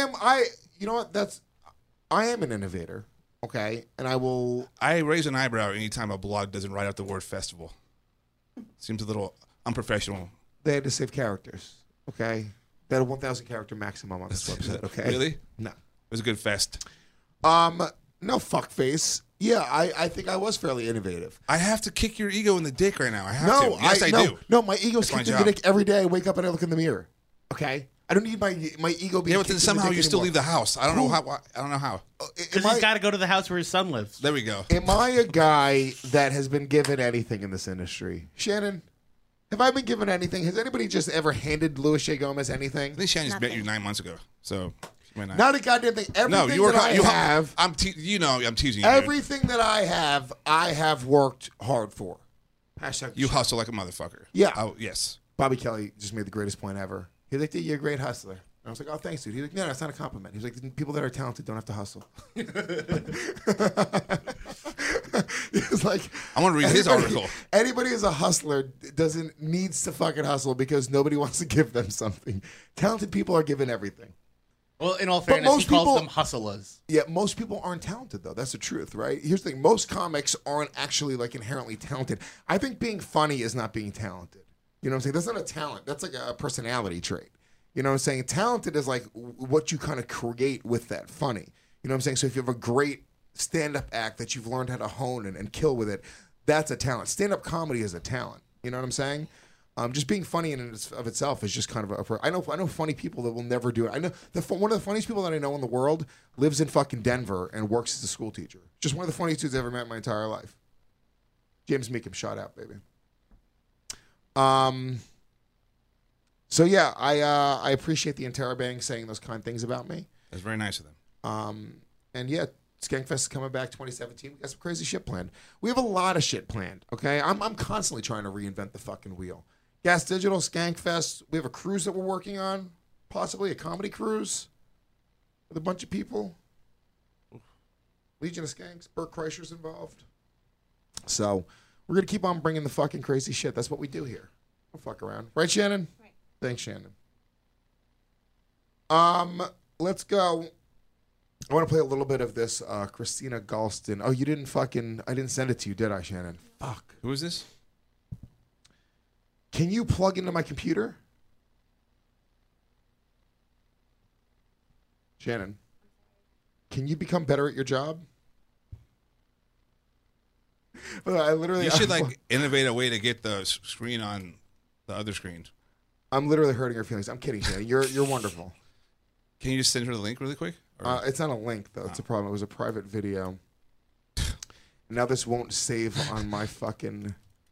am an innovator. Okay. And I raise an eyebrow anytime a blog doesn't write out the word festival. Seems a little unprofessional. They had to save characters. Okay. They had a 1,000 character maximum on this website. Okay. Really? No. It was a good fest. No fuckface. Yeah, I think I was fairly innovative. I have to kick your ego in the dick right now. I have to. Yes, I do. No, my ego's That's my kicked in the job. dick every day. I wake up and I look in the mirror. Okay? I don't need my ego being Yeah, but then kicked somehow in the you dick still anymore. leave the house. I don't know how. I don't know how. Because he's got to go to the house where his son lives. There we go. Am I a guy that has been given anything in this industry? Shannon, have I been given anything? Has anybody just ever handed Louis J. Gomez anything? I think Shannon just met Nothing. you 9 months ago. So she might not. Not a goddamn thing. Everything No, you were. that I have, I'm teasing you. I'm teasing you. Dude. everything that I have worked hard for. Hashtag You hustle like a motherfucker. Yeah. Oh, yes. Bobby Kelly just made the greatest point ever. He's like, "You're a great hustler." And I was like, "Oh, thanks, dude." He's like, "No, that's not a compliment." He's like, "People that are talented don't have to hustle." He's like, I want to read his article. Anybody who's a hustler needs to fucking hustle because nobody wants to give them something. Talented people are given everything. Well, in all fairness, most he calls people- them hustlers. Yeah, most people aren't talented though. That's the truth, right? Here's the thing: most comics aren't actually like inherently talented. I think being funny is not being talented. You know what I'm saying? That's not a talent. That's like a personality trait. You know what I'm saying? Talented is like what you kind of create with that funny. You know what I'm saying? So if you have a great stand-up act that you've learned how to hone and kill with it, that's a talent. Stand-up comedy is a talent. You know what I'm saying? Just being funny in and of itself is just kind of I know funny people that will never do it. I know one of the funniest people that I know in the world lives in fucking Denver and works as a school teacher. Just one of the funniest dudes I've ever met in my entire life. James Meekum, shout out, baby. So yeah, I appreciate the Interrobang saying those kind things about me. That's very nice of them. And yeah, Skankfest is coming back 2017. We got some crazy shit planned. We have a lot of shit planned. Okay, I'm constantly trying to reinvent the fucking wheel. Gas Digital, Skankfest. We have a cruise that we're working on, possibly a comedy cruise with a bunch of people. Legion of Skanks. Burt Kreischer's involved. So we're gonna keep on bringing the fucking crazy shit. That's what we do here. Don't fuck around, right, Shannon? Right. Thanks, Shannon. Let's go. I want to play a little bit of this Christina Galston. Oh, you didn't fucking... I didn't send it to you, did I, Shannon? Fuck. Who is this? Can you plug into my computer? Shannon, can you become better at your job? Well, I literally... You should like innovate a way to get the screen on the other screens. I'm literally hurting her feelings. I'm kidding, Shannon. You're wonderful. Can you just send her the link really quick? Or- It's not a link, though. It's a problem. It was a private video. Now this won't save on my fucking...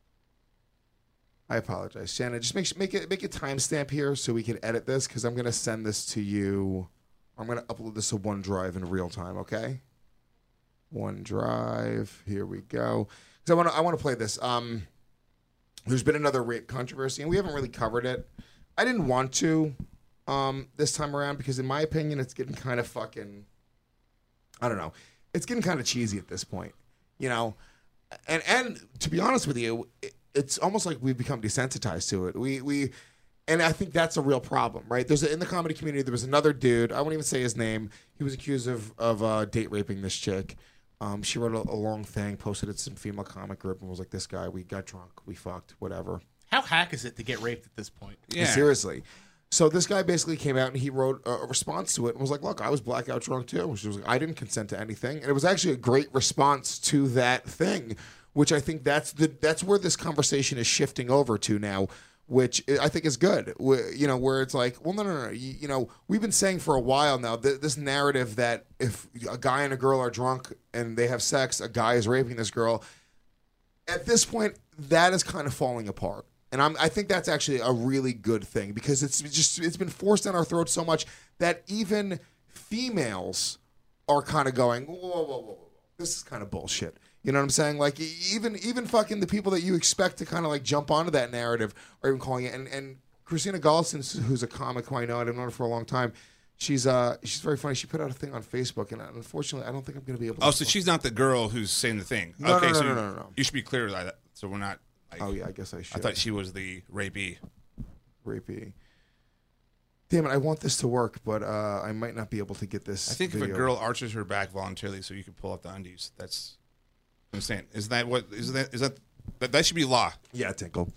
I apologize. Shannon, just make a timestamp here so we can edit this, because I'm going to send this to you. I'm going to upload this to OneDrive in real time, okay? OneDrive. Here we go. So I want to play this. There's been another rape controversy, and we haven't really covered it. I didn't want to this time around because, in my opinion, it's getting kind of fucking... I don't know. It's getting kind of cheesy at this point, you know? And to be honest with you, it's almost like we've become desensitized to it. And I think that's a real problem, right? In the comedy community, there was another dude. I won't even say his name. He was accused of date raping this chick. She wrote a long thing, posted it to some female comic group, and was like, "This guy, we got drunk, we fucked, whatever." How hack is it to get raped at this point? Yeah. Seriously. So this guy basically came out and he wrote a response to it and was like, "Look, I was blackout drunk too." She was like, "I didn't consent to anything," and it was actually a great response to that thing, which I think that's where this conversation is shifting over to now. Which I think is good, where it's like, well, no. We've been saying for a while now this narrative that if a guy and a girl are drunk and they have sex, a guy is raping this girl. At this point, that is kind of falling apart, and I think that's actually a really good thing because it's been forced down our throats so much that even females are kind of going, whoa, this is kind of bullshit. You know what I'm saying? Like even fucking the people that you expect to kind of like jump onto that narrative are even calling it. And Christina Gollison, who's a comic who I know, I've known her for a long time. She's very funny. She put out a thing on Facebook, and unfortunately, I don't think I'm going to be able to. Oh, so she's not the girl who's saying the thing. No, okay, no. You should be clear like that. So we're not. Like, oh yeah, I guess I should. I thought she was the rapee. Damn it! I want this to work, but I might not be able to get this. I think video. if a girl arches her back voluntarily, so you can pull up the undies, that's. I'm saying, is that should be law? Yeah, Tinkle.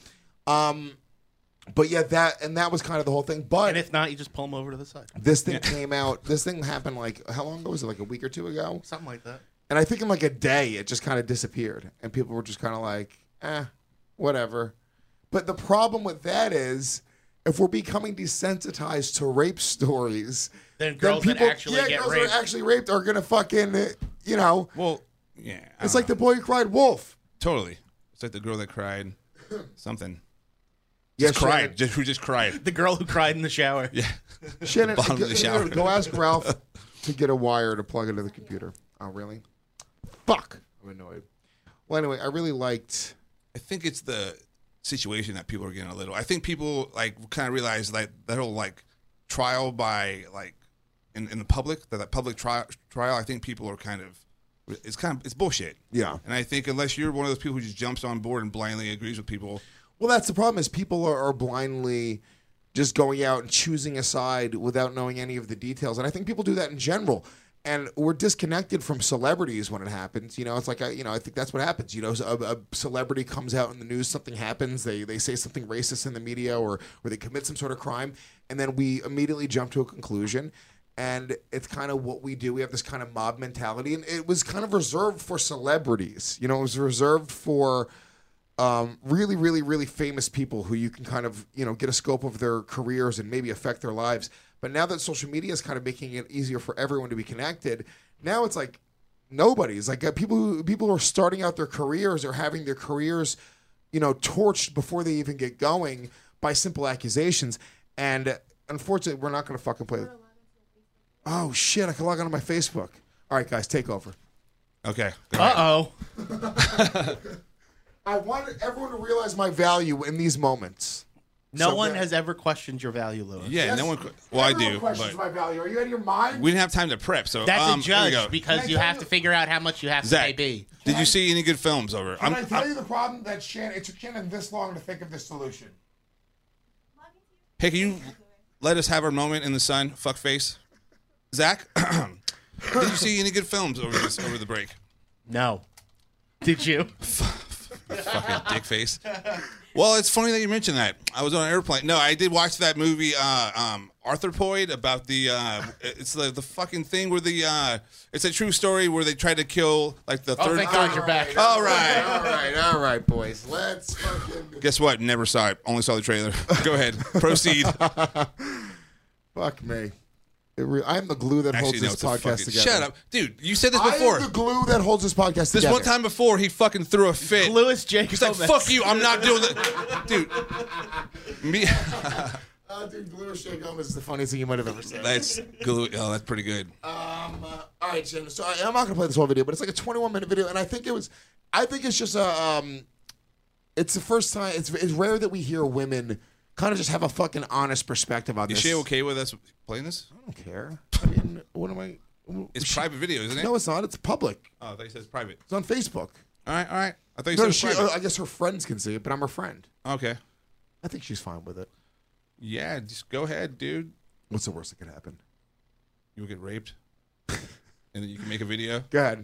But yeah, that was kind of the whole thing. But And if not, you just pull them over to the side. this thing came out. This thing happened like how long ago was it? Like a week or two ago? Something like that. And I think in like a day, it just kind of disappeared, and people were just kind of like, whatever. But the problem with that is, if we're becoming desensitized to rape stories, then girls that actually get girls raped. that are actually raped are gonna fucking, Well, yeah. It's like the boy who cried wolf. Totally. It's like the girl that cried something. Yeah, Cried. Who just cried. The girl who cried in the shower. Yeah. Shannon, Bottom of the shower. go ask Ralph to get a wire to plug into the computer. Oh, really? Fuck. I'm annoyed. Well, anyway, I really liked. I think it's the situation that people are getting a little. I think people like kind of realize like that whole like trial by like in the public, that public trial. I think people are kind of. It's bullshit. Yeah. And I think unless you're one of those people who just jumps on board and blindly agrees with people. Well, that's the problem is people are blindly just going out and choosing a side without knowing any of the details. And I think people do that in general. And we're disconnected from celebrities when it happens. It's like, I think that's what happens. A celebrity comes out in the news, something happens, they say something racist in the media or they commit some sort of crime, and then we immediately jump to a conclusion. And it's kind of what we do. We have this kind of mob mentality. And it was kind of reserved for celebrities. It was reserved for really, really, really famous people who you can kind of, get a scope of their careers and maybe affect their lives. But now that social media is kind of making it easier for everyone to be connected, now it's like nobody's. Like people who are starting out their careers or having their careers, torched before they even get going by simple accusations. And unfortunately, we're not going to fucking play. Oh, shit, I can log on to my Facebook. All right, guys, take over. Okay. Uh-oh. I wanted everyone to realize my value in these moments. No one has ever questioned your value, Lewis. Yeah, Yes, no one. Well, I everyone do. questions But my value. Are you out of your mind? we didn't have time to prep, so That's a here we judge go. because Can I you tell have you- to figure out how much you have to Zach, pay B. did you see any good films over? Can I tell you the problem that it took Shannon this long to think of this solution? Hey, can you let us have our moment in the sun? Fuckface. Zach, did you see any good films over the break? No. Did you? Fucking dick face. Well, it's funny that you mentioned that. I was on an airplane. No, I did watch that movie, Arthropoid, about the. It's the fucking thing where it's a true story where they tried to kill like the third. Thank God you're back. All right. All right, boys. Let's fucking. Guess what? Never saw it. Only saw the trailer. Go ahead. Proceed. Fuck me. I'm the glue that holds this it's a podcast fucking- together. Shut up, dude. You said this I before. am the glue that holds this podcast This together. one time before, he fucking threw a fit. Louis J. He's like, "Fuck you! I'm not doing that, dude." Me. Dude, glue or Shea Gomez is the funniest thing you might have ever said. That's glue. Oh, that's pretty good. All right, Shannon. So I'm not gonna play this whole video, but it's like a 21-minute video, and I think it's just it's the first time. It's rare that we hear women kind of just have a fucking honest perspective on Is this. she okay with us playing this? I don't care. I mean, what am I? It's private video, isn't it? No, it's not. It's public. Oh, I thought you said it's private. It's on Facebook. All right. I thought you No, said it's private. I guess her friends can see it, but I'm her friend. Okay. I think she's fine with it. Yeah, just go ahead, dude. What's the worst that could happen? You'll get raped, and then you can make a video. Go ahead.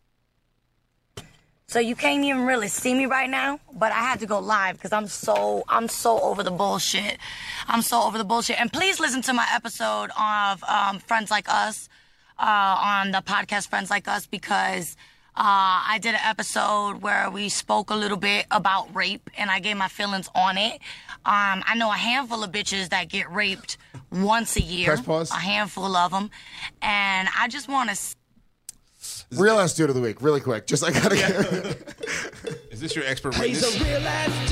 So you can't even really see me right now, but I had to go live because I'm so over the bullshit. I'm so over the bullshit. And please listen to my episode of Friends Like Us, on the podcast Friends Like Us, because I did an episode where we spoke a little bit about rape and I gave my feelings on it. I know a handful of bitches that get raped once a year. Press pause. A handful of them. And I just want to... Real ass dude of the week, really quick. Just I gotta get. Is this your expert witness? He's a real ass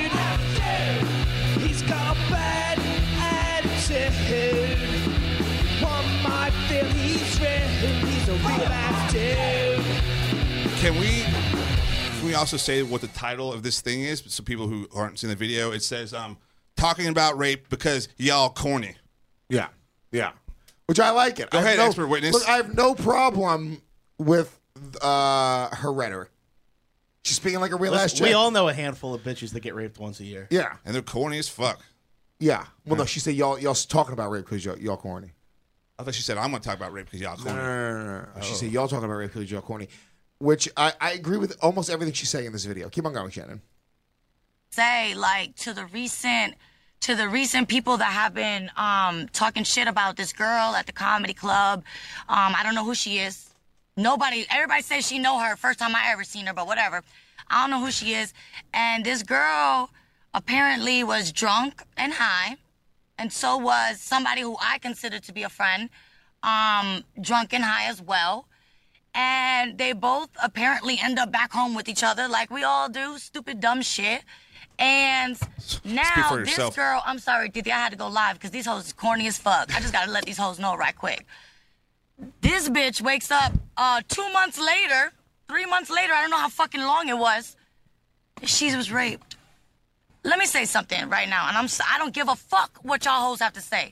dude. He's got a bad attitude. One might feel he's rude. He's a real ass dude. Can we also say what the title of this thing is? So people who aren't seeing the video, it says talking about rape because y'all corny. Yeah. Which I like it. Go ahead, expert witness. Look, I have no problem with her rhetoric. She's speaking like a real ass chick. We all know a handful of bitches that get raped once a year. Yeah. And they're corny as fuck. Yeah. Well, no, she said y'all talking about rape because y'all corny. I thought she said I'm going to talk about rape because y'all corny. No. She said y'all talking about rape because y'all corny. Which I agree with almost everything she's saying in this video. Keep on going, Shannon. Say, like, to the recent people that have been talking shit about this girl at the comedy club. I don't know who she is. Everybody says she know her. First time I ever seen her, but whatever. I don't know who she is. And this girl apparently was drunk and high. And so was somebody who I consider to be a friend, drunk and high as well. And they both apparently end up back home with each other like we all do. Stupid, dumb shit. And now this girl, I'm sorry, Didi, I had to go live because these hoes is corny as fuck. I just got to let these hoes know right quick. This bitch wakes up 2 months later, 3 months later, I don't know how fucking long it was, she was raped. Let me say something right now, and I don't give a fuck what y'all hoes have to say.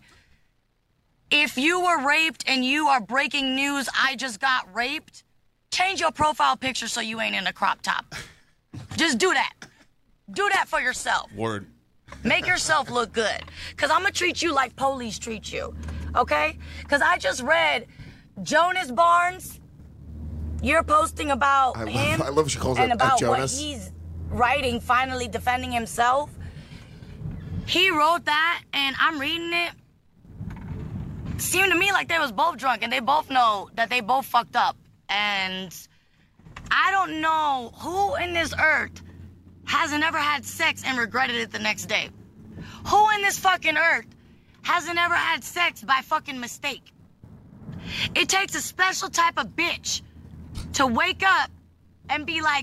If you were raped and you are breaking news, I just got raped, change your profile picture so you ain't in a crop top. Just do that. Do that for yourself. Word. Make yourself look good. Because I'm going to treat you like police treat you. Okay? Because I just read Jonas Barnes. You're posting about him. I love she calls and it about Jonas. what he's writing, finally defending himself. He wrote that, and I'm reading it. Seemed to me like they was both drunk, and they both know that they both fucked up. And I don't know who in this earth hasn't ever had sex and regretted it the next day. Who in this fucking earth hasn't ever had sex by fucking mistake? It takes a special type of bitch to wake up and be like,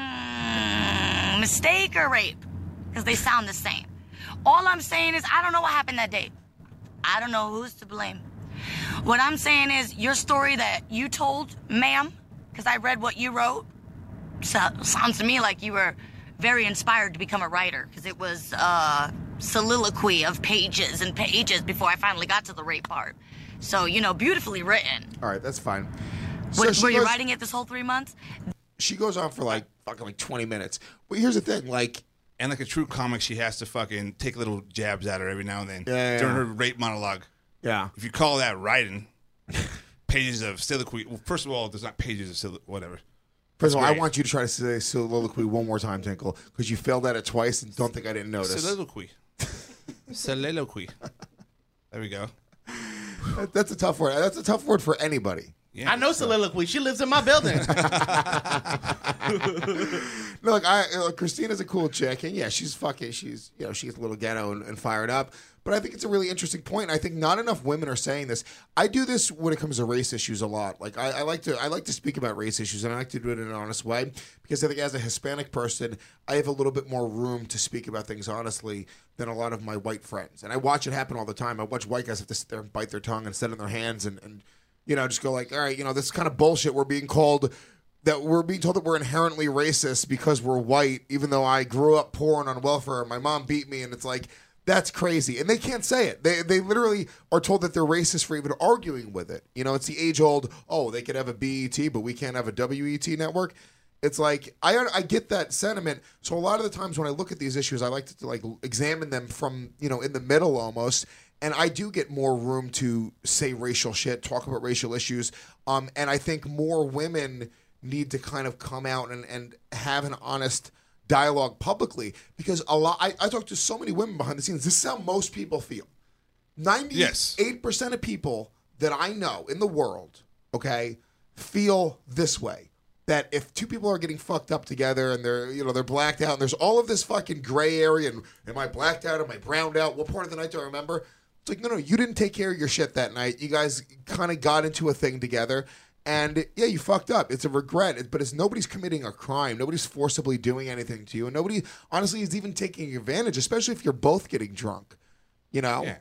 mistake or rape? Because they sound the same. All I'm saying is I don't know what happened that day. I don't know who's to blame. What I'm saying is your story that you told, ma'am, because I read what you wrote, sounds to me like you were very inspired to become a writer, because it was soliloquy of pages and pages before I finally got to the rape part. So, beautifully written. All right, that's fine. Were you writing it this whole 3 months? She goes on for fucking 20 minutes. But here's the thing, And like a true comic, she has to fucking take little jabs at her every now and then during her rape monologue. Yeah. If you call that writing, pages of soliloquy. Well, first of all, there's not pages of soliloquy, whatever. First of all, I want you to try to say soliloquy one more time, Tinkle, because you failed at it twice and don't think I didn't notice. Soliloquy. Soliloquy. There we go. That's a tough word. That's a tough word for anybody. Yeah, I know soliloquy. She lives in my building. No, Christina's a cool chick, and yeah, she's she's a little ghetto and fired up. But I think it's a really interesting point. I think not enough women are saying this. I do this when it comes to race issues a lot. Like I like to speak about race issues, and I like to do it in an honest way because I think as a Hispanic person, I have a little bit more room to speak about things honestly than a lot of my white friends. And I watch it happen all the time. I watch white guys have to sit there and bite their tongue and sit on their hands and just go like, all right, this kind of bullshit. We're being told that we're inherently racist because we're white, even though I grew up poor and on welfare and my mom beat me, and it's like, that's crazy. And they can't say it. They literally are told that they're racist for even arguing with it. It's the age-old, they could have a BET, but we can't have a WET network. It's like I get that sentiment. So a lot of the times when I look at these issues, I like to like examine them from in the middle almost. And I do get more room to say racial shit, talk about racial issues. And I think more women need to kind of come out and have an honest dialogue publicly, because I talk to so many women behind the scenes. This is how most people feel. 98% of people that I know in the world, okay, feel this way. That if two people are getting fucked up together and they're blacked out and there's all of this fucking gray area and am I blacked out? Am I browned out? What part of the night do I remember? It's like, no, you didn't take care of your shit that night. You guys kind of got into a thing together. And yeah, you fucked up. It's a regret, but it's nobody's committing a crime. Nobody's forcibly doing anything to you, and nobody, honestly, is even taking advantage. Especially if you're both getting drunk, Yeah.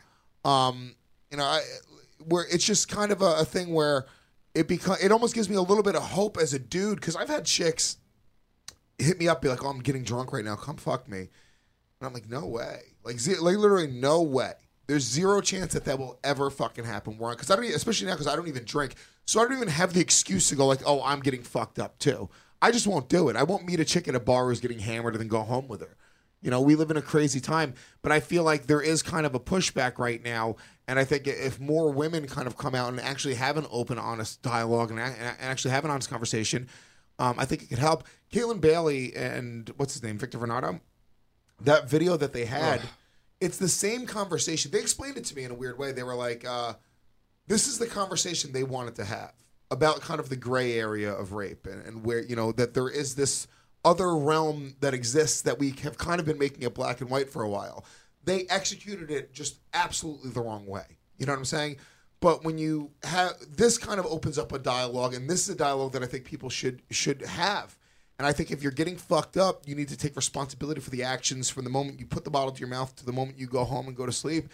Where it's just kind of a thing where it almost gives me a little bit of hope as a dude, because I've had chicks hit me up, be like, "Oh, I'm getting drunk right now. Come fuck me," and I'm like, "No way!" Like literally, no way. There's zero chance that will ever fucking happen. Because especially now, because I don't even drink. So I don't even have the excuse to go like, oh, I'm getting fucked up too. I just won't do it. I won't meet a chick at a bar who's getting hammered and then go home with her. We live in a crazy time, but I feel like there is kind of a pushback right now. And I think if more women kind of come out and actually have an open, honest dialogue and actually have an honest conversation, I think it could help. Caitlin Bailey and what's his name, Victor Vernado, that video that they had, it's the same conversation. They explained it to me in a weird way. They were like, this is the conversation they wanted to have about kind of the gray area of rape and where, that there is this other realm that exists that we have kind of been making it black and white for a while. They executed it just absolutely the wrong way. You know what I'm saying? But when you have, this kind of opens up a dialogue, and this is a dialogue that I think people should have. And I think if you're getting fucked up, you need to take responsibility for the actions from the moment you put the bottle to your mouth to the moment you go home and go to sleep.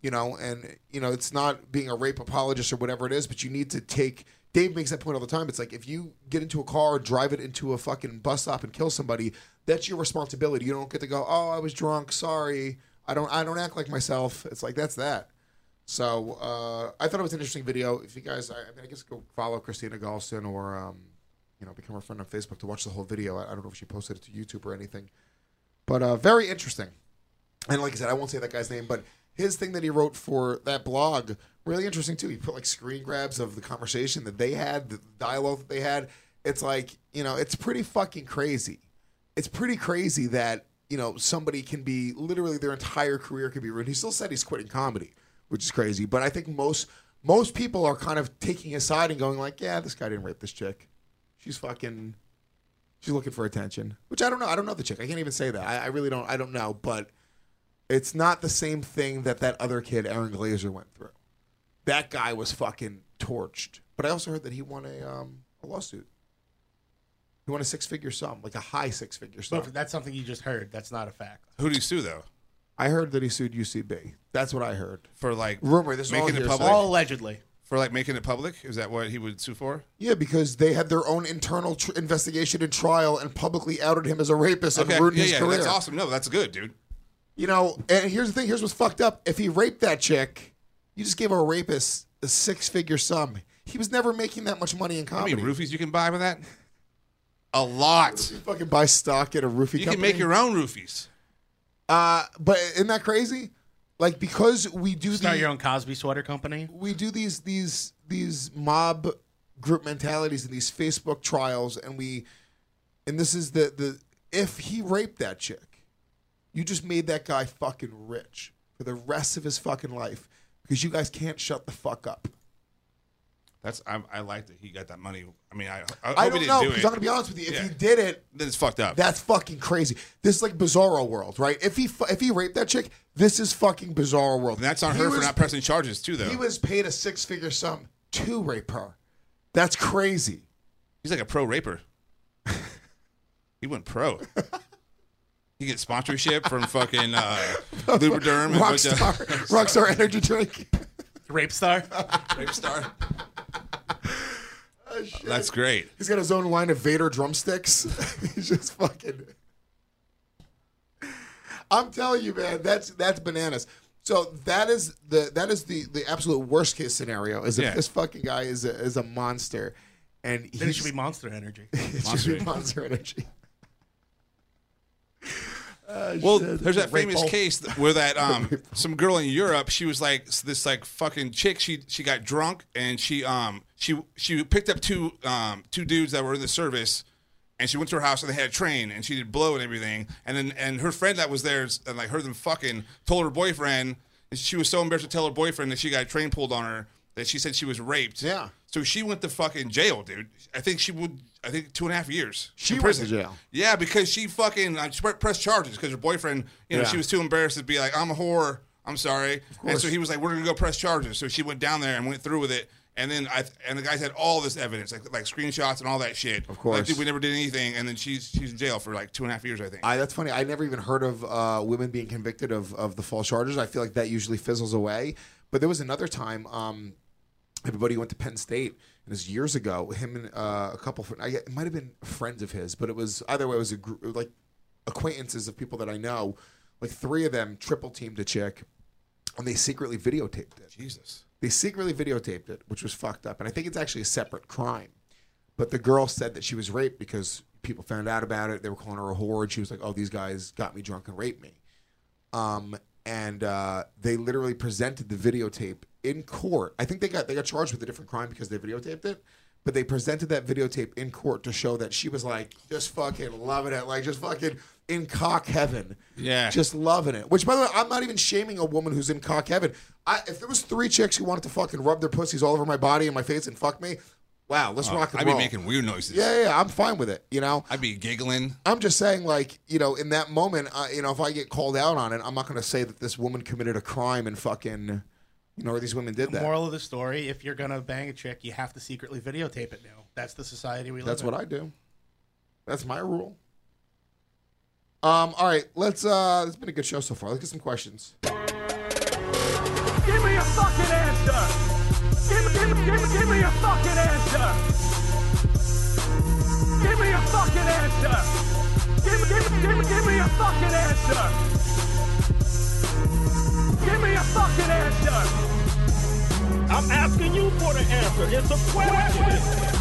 It's not being a rape apologist or whatever it is, but you need to take, Dave makes that point all the time. It's like, if you get into a car, drive it into a fucking bus stop and kill somebody, that's your responsibility. You don't get to go, oh, I was drunk, sorry, I don't act like myself. It's like, that's that. So I thought it was an interesting video. If you guys, I guess go follow Christina Galston or, become her friend on Facebook to watch the whole video. I don't know if she posted it to YouTube or anything, but very interesting. And like I said, I won't say that guy's name, but his thing that he wrote for that blog, really interesting too. He put like screen grabs of the conversation that they had, the dialogue that they had. It's like, it's pretty fucking crazy. It's pretty crazy that, somebody can be, literally their entire career could be ruined. He still said he's quitting comedy, which is crazy. But I think most people are kind of taking his side and going like, yeah, this guy didn't rape this chick. She's looking for attention, which I don't know. I don't know the chick. I can't even say that. I really don't. I don't know, but it's not the same thing that other kid, Aaron Glazer, went through. That guy was fucking torched. But I also heard that he won a lawsuit. He won a six-figure sum, like a high six-figure sum. But that's something you just heard. That's not a fact. Who did he sue, though? I heard that he sued UCB. That's what I heard. For like rumor. This is making all it public. All allegedly. For like making it public? Is that what he would sue for? Yeah, because they had their own internal investigation and trial and publicly outed him as a rapist and ruined his career. That's awesome. No, that's good, dude. And here's the thing. Here's what's fucked up. If he raped that chick, you just gave a rapist a six-figure sum. He was never making that much money in comedy. How many roofies you can buy with that? A lot. You fucking buy stock at a roofie company. You can make your own roofies. But isn't that crazy? Like, because we do start your own Cosby sweater company. We do these mob group mentalities and these Facebook trials, and this is the if he raped that chick, you just made that guy fucking rich for the rest of his fucking life because you guys can't shut the fuck up. I like that he got that money. I mean, I hope he didn't do it. Because I'm gonna be honest with you, if he did it, then it's fucked up. That's fucking crazy. This is like Bizarro World, right? If he raped that chick, this is fucking Bizarro World. And that's on her for not pressing charges too, though. He was paid a six-figure sum to rape her. That's crazy. He's like a pro raper. He went pro. He gets sponsorship from fucking Lubriderm. Rockstar energy drink. Rape Star. Rape Star. That's great. He's got his own line of Vader drumsticks. He's just fucking. I'm telling you, man, that's bananas. So that is the absolute worst case scenario. Is if this fucking guy is a monster, And Then it should be Monster Energy. it should be Monster Energy. Well, shit. there's that Rape famous hole. case where that some girl in Europe, she was like this like fucking chick. She got drunk and she picked up two dudes that were in the service, and she went to her house and they had a train and she did blow and everything. And her friend that was there and like heard them fucking told her boyfriend. And she was so embarrassed to tell her boyfriend that she got a train pulled on her that she said she was raped. Yeah. So she went to fucking jail, dude. I think 2.5 years. She in went prison. to jail. Yeah, because she fucking pressed charges because her boyfriend, you know, Yeah. she was too embarrassed to be like, I'm a whore. I'm sorry. course. And so he was like, we're going to go press charges. So she went down there and went through with it. And then the guys had all this evidence, like screenshots and all that shit. Of course. Like, dude, we never did anything. And then she's in jail for like 2.5 years, I think. That's funny. I never even heard of women being convicted of the false charges. I feel like that usually fizzles away. But there was another time, everybody went to Penn State, and it was years ago. Him and a couple, it might have been friends of his, but it was either way. It was a group, like acquaintances of people that I know. Like 3 of them triple teamed a chick, and they secretly videotaped it. Jesus. They secretly videotaped it, which was fucked up. And I think it's actually a separate crime. But the girl said that she was raped because people found out about it. They were calling her a whore. And she was like, oh, these guys got me drunk and raped me. And they literally presented the videotape in court. I think they got charged with a different crime because they videotaped it. But they presented that videotape in court to show that she was like just fucking loving it. Like just fucking in cock heaven. Yeah. Just loving it. Which, by the way, I'm not even shaming a woman who's in cock heaven. If there was 3 chicks who wanted to fucking rub their pussies all over my body and my face and fuck me, wow, let's rock and I'd roll. be making weird noises. Yeah, I'm fine with it, you know? I'd be giggling. I'm just saying, like, you know, in that moment, you know, if I get called out on it, I'm not going to say that this woman committed a crime and fucking, you know, or these women did that. Moral of the story, if you're going to bang a chick, you have to secretly videotape it now. That's the society we live in. That's what I do. That's my rule. All right, it's been a good show so far. Let's get some questions. Give me a fucking answer! Give me a fucking answer! Give me a fucking answer! Give me a fucking answer! Give me a fucking answer! I'm asking you for the answer. It's a question.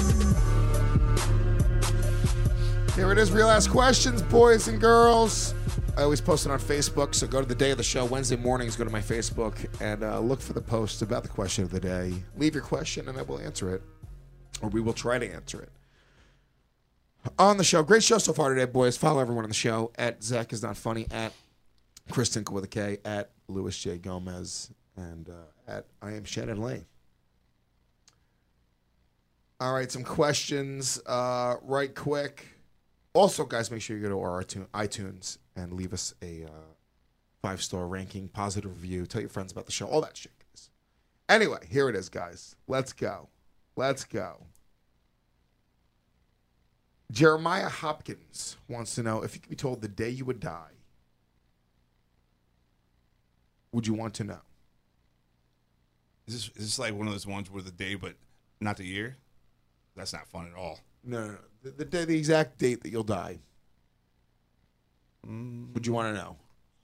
Here it is, Real Ass Questions, boys and girls. I always post it on Facebook, so go to the day of the show. Wednesday mornings, go to my Facebook and look for the posts about the question of the day. Leave your question and I will answer it, or we will try to answer it on the show. Great show so far today, boys. Follow everyone on the show at Zach is Not Funny, at Chris Tinkle with a K, at Louis J. Gomez, and at I Am Shannon Lee. All right, some questions right quick. Also, guys, make sure you go to our iTunes and leave us a 5-star ranking, positive review. Tell your friends about the show. All that shit, guys. Anyway, here it is, guys. Let's go. Jeremiah Hopkins wants to know if you could be told the day you would die, would you want to know? Is this like one of those ones where the day but not the year? That's not fun at all. No. The day, the exact date that you'll die. Would you want to know?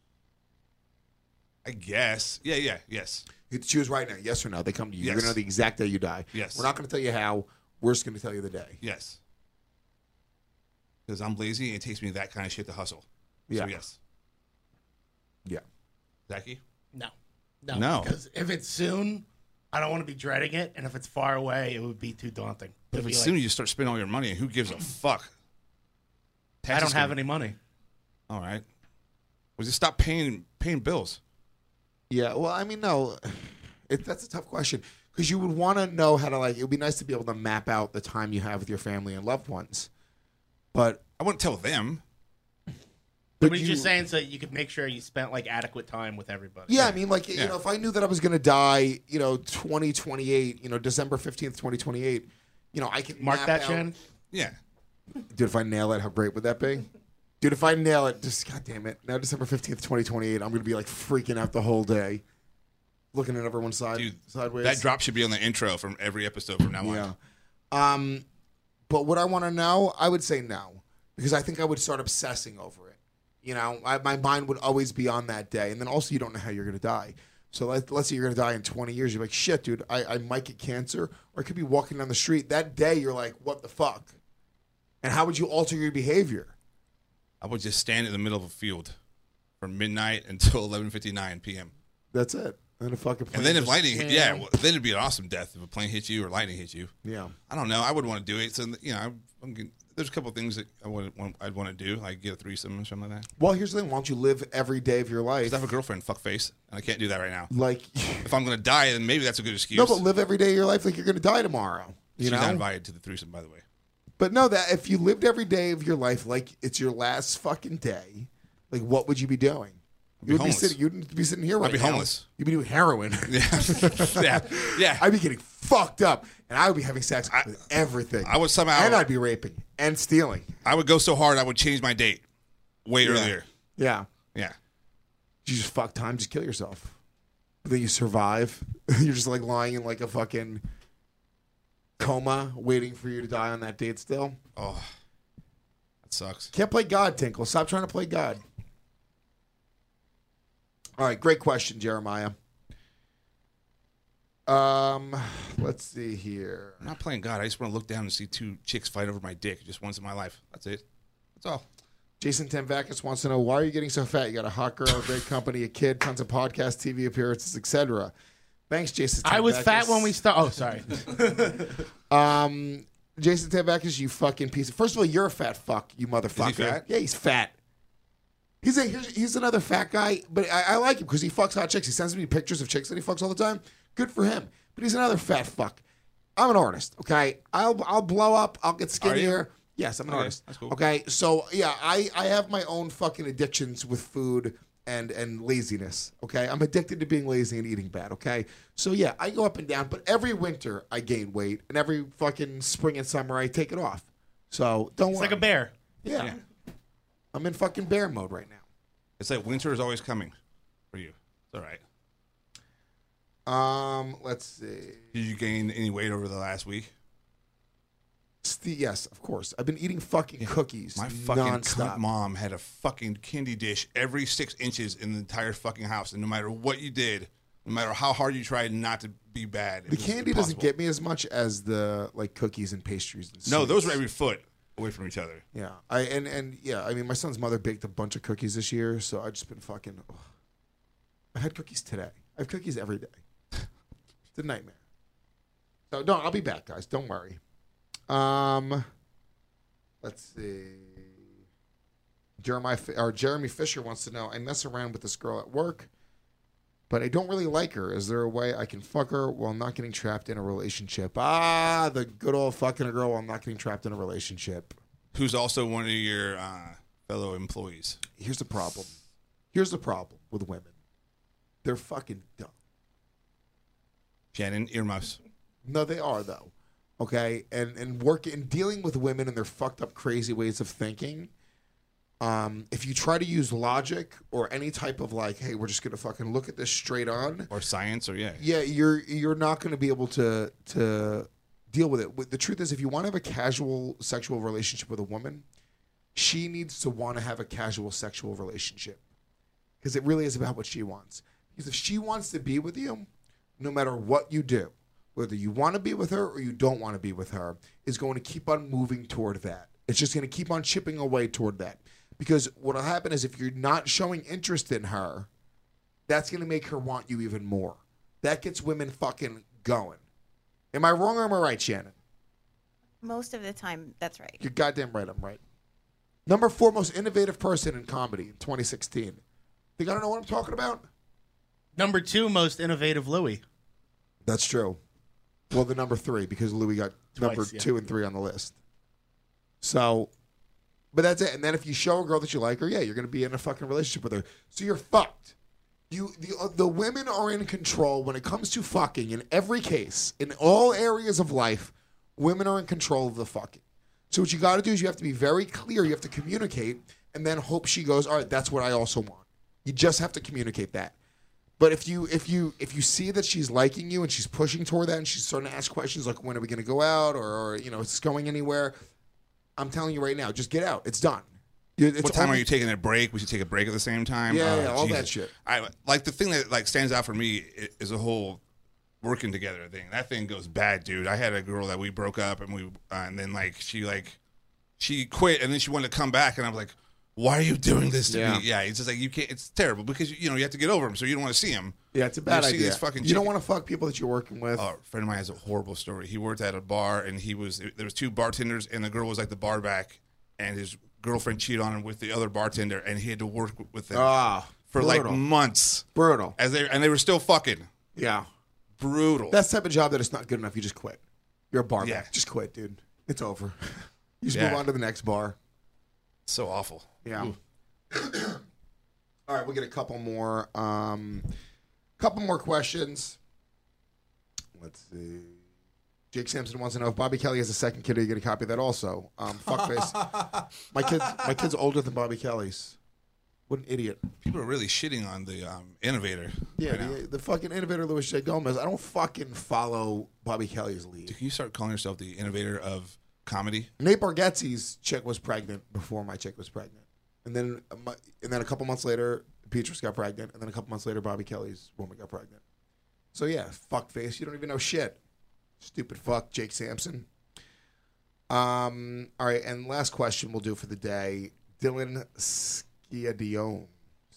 I guess. Yeah, yes. You have to choose right now, yes or no. They come to you. Yes. You're going to know the exact day you die. Yes. We're not going to tell you how. We're just going to tell you the day. Yes. Because I'm lazy and it takes me that kind of shit to hustle. Yeah. So yes. Yeah. Zachy? No. Because if it's soon, I don't want to be dreading it. And if it's far away, it would be too daunting. But if it's soon, you start spending all your money. Who gives a fuck? I don't have any money. All right. Well, just stop paying bills. Yeah, well, I mean, no. That's a tough question. Because you would want to know how to, like, it would be nice to be able to map out the time you have with your family and loved ones. But I wouldn't tell them. But you're just saying so you could make sure you spent, like, adequate time with everybody. Yeah, I mean, like, you know, if I knew that I was going to die, 2028, December 15th, 2028, I can mark map that, out. Shannon? Yeah. Dude, if I nail it, how great would that be? Dude, if I nail it, just, God damn it, now December 15th, 2028, I'm going to be, like, freaking out the whole day. Looking at everyone's sideways. That drop should be on the intro from every episode from now on. Yeah. But would I want to know? I would say no. Because I think I would start obsessing over it. My mind would always be on that day. And then also you don't know how you're going to die. So let's say you're going to die in 20 years. You're like, shit, dude, I might get cancer, or I could be walking down the street. That day, you're like, what the fuck? And how would you alter your behavior? I would just stand in the middle of a field from midnight until 11:59 p.m. That's it. And a fucking plane And then if just lightning, came. well, then it'd be an awesome death if a plane hit you or lightning hit you. Yeah. I don't know. I would want to do it. So there's a couple of things that I'd want to do, like get a threesome or something like that. Well, here's the thing. Why don't you live every day of your life? 'Cause I have a girlfriend, fuckface, and I can't do that right now. Like, if I'm going to die, then maybe that's a good excuse. no, but live every day of your life like you're going to die tomorrow. You She's know? not invited to the threesome, by the way. But no, that if you lived every day of your life like it's your last fucking day, like what would you be doing? I'd be homeless. You'd be sitting here right now. I'd be homeless. You'd be doing heroin. Yeah. I'd be getting fucked up, and I would be having sex with everything. I would somehow, and I'd be raping and stealing. I would go so hard I would change my date way earlier. Yeah. Yeah. You just fuck time, just kill yourself. But then you survive. You're just like lying in like a fucking coma, waiting for you to die on that date still. Oh, that sucks. Can't play God, Tinkle. Stop trying to play God. All right, great question, Jeremiah. Let's see here. I'm not playing God. I just want to look down and see two chicks fight over my dick just once in my life. That's it. That's all. Jason Temvakis wants to know, why are you getting so fat? You got a hot girl, a great company, a kid, tons of podcasts, TV appearances, etc. Thanks, Jason Temvakis. I was fat when we started. Oh, sorry. Jason Temvakis, you fucking piece of... First of all, you're a fat fuck, you motherfucker. Is he fat? Yeah, he's fat. He's another fat guy, but I like him because he fucks hot chicks. He sends me pictures of chicks that he fucks all the time. Good for him. But he's another fat fuck. I'm an artist, okay? I'll blow up. I'll get skinnier. Yes, I'm an artist. That's cool. Okay, so yeah, I have my own fucking addictions with food and laziness. Okay, I'm addicted to being lazy and eating bad. Okay, so yeah, I go up and down, but every winter I gain weight, and every fucking spring and summer I take it off. So don't worry. It's like a bear. Yeah. I'm in fucking bear mode right now. It's like winter is always coming for you. It's all right. Let's see. Did you gain any weight over the last week? Yes, of course. I've been eating fucking cookies. My fucking nonstop. cunt mom had a fucking candy dish every 6 inches in the entire fucking house, and no matter what you did, no matter how hard you tried not to be bad, The candy doesn't get me as much as the like cookies and pastries. And No, those sweets. were every foot away from each other. Yeah, I mean, my son's mother baked a bunch of cookies this year, so I've just been fucking. Ugh. I had cookies today. I have cookies every day. It's a nightmare. So no, I'll be back, guys. Don't worry. Let's see. Jeremy Fisher wants to know, I mess around with this girl at work, but I don't really like her. Is there a way I can fuck her while not getting trapped in a relationship? The good old fucking a girl while not getting trapped in a relationship. Who's also one of your fellow employees. Here's the problem. Here's the problem with women. They're fucking dumb. Shannon, earmuffs. No, they are though. Okay, and dealing with women and their fucked up, crazy ways of thinking. If you try to use logic or any type of like, hey, we're just gonna fucking look at this straight on, or science, or you're not gonna be able to deal with it. The truth is, if you want to have a casual sexual relationship with a woman, she needs to want to have a casual sexual relationship because it really is about what she wants. Because if she wants to be with you, no matter what you do, whether you want to be with her or you don't want to be with her, is going to keep on moving toward that. It's just going to keep on chipping away toward that. Because what will happen is if you're not showing interest in her, that's going to make her want you even more. That gets women fucking going. Am I wrong or am I right, Shannon? Most of the time, that's right. You're goddamn right, I'm right. Number 4 most innovative person in comedy in 2016. Think I don't know what I'm talking about? Number 2 most innovative Louis. That's true. Well, the number 3, because Louis got number 2 and 3 on the list. So, but that's it. And then if you show a girl that you like her, yeah, you're going to be in a fucking relationship with her. So you're fucked. The women are in control when it comes to fucking in every case. In all areas of life, women are in control of the fucking. So what you got to do is you have to be very clear. You have to communicate and then hope she goes, all right, that's what I also want. You just have to communicate that. But if you see that she's liking you and she's pushing toward that and she's starting to ask questions like, when are we going to go out or is this going anywhere? I'm telling you right now, just get out. It's done. What time are you taking a break? We should take a break at the same time. Yeah, all that shit. I like the thing that like stands out for me is a whole working together thing. That thing goes bad, dude. I had a girl that we broke up, and then she quit, and then she wanted to come back, and I was like, why are you doing this to me? Yeah, it's just like you can't. It's terrible because you have to get over him, so you don't want to see him. Yeah, it's a bad idea. You don't want to fuck people that you're working with. A friend of mine has a horrible story. He worked at a bar, and there was two bartenders, and the girl was like the bar back, and his girlfriend cheated on him with the other bartender, and he had to work with them for like months. Brutal. And they were still fucking. Yeah. Brutal. That's the type of job that it's not good enough. You just quit. You're a bar back. Just quit, dude. It's over. You just move on to the next bar. So awful. Yeah. All right, we'll get a couple more. Couple more questions. Let's see. Jake Sampson wants to know if Bobby Kelly has a second kid. Are you get a copy of that also? Fuckface. My kid's older than Bobby Kelly's. What an idiot. People are really shitting on the innovator. Yeah, the fucking innovator Louis J. Gomez. I don't fucking follow Bobby Kelly's lead. Dude, can you start calling yourself the innovator of comedy? Nate Bargatze's chick was pregnant before my chick was pregnant. And then a couple months later, Beatrice got pregnant. And then a couple months later, Bobby Kelly's woman got pregnant. So yeah, fuckface. You don't even know shit. Stupid fuck, Jake Sampson. All right, and last question we'll do for the day. Dylan Schiadione.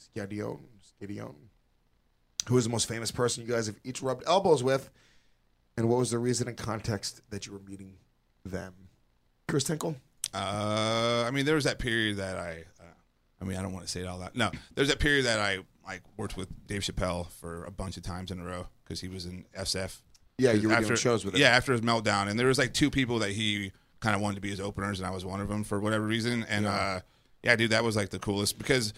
Who is the most famous person you guys have each rubbed elbows with? And what was the reason and context that you were meeting them? Chris Tinkle? I mean, there was that period that I don't want to say it all that. No, there's that period that I worked with Dave Chappelle for a bunch of times in a row because he was in SF. Yeah, you were doing shows with him. Yeah, after his meltdown. And there was like two people that he kind of wanted to be his openers, and I was one of them for whatever reason. And yeah, dude, that was like the coolest because,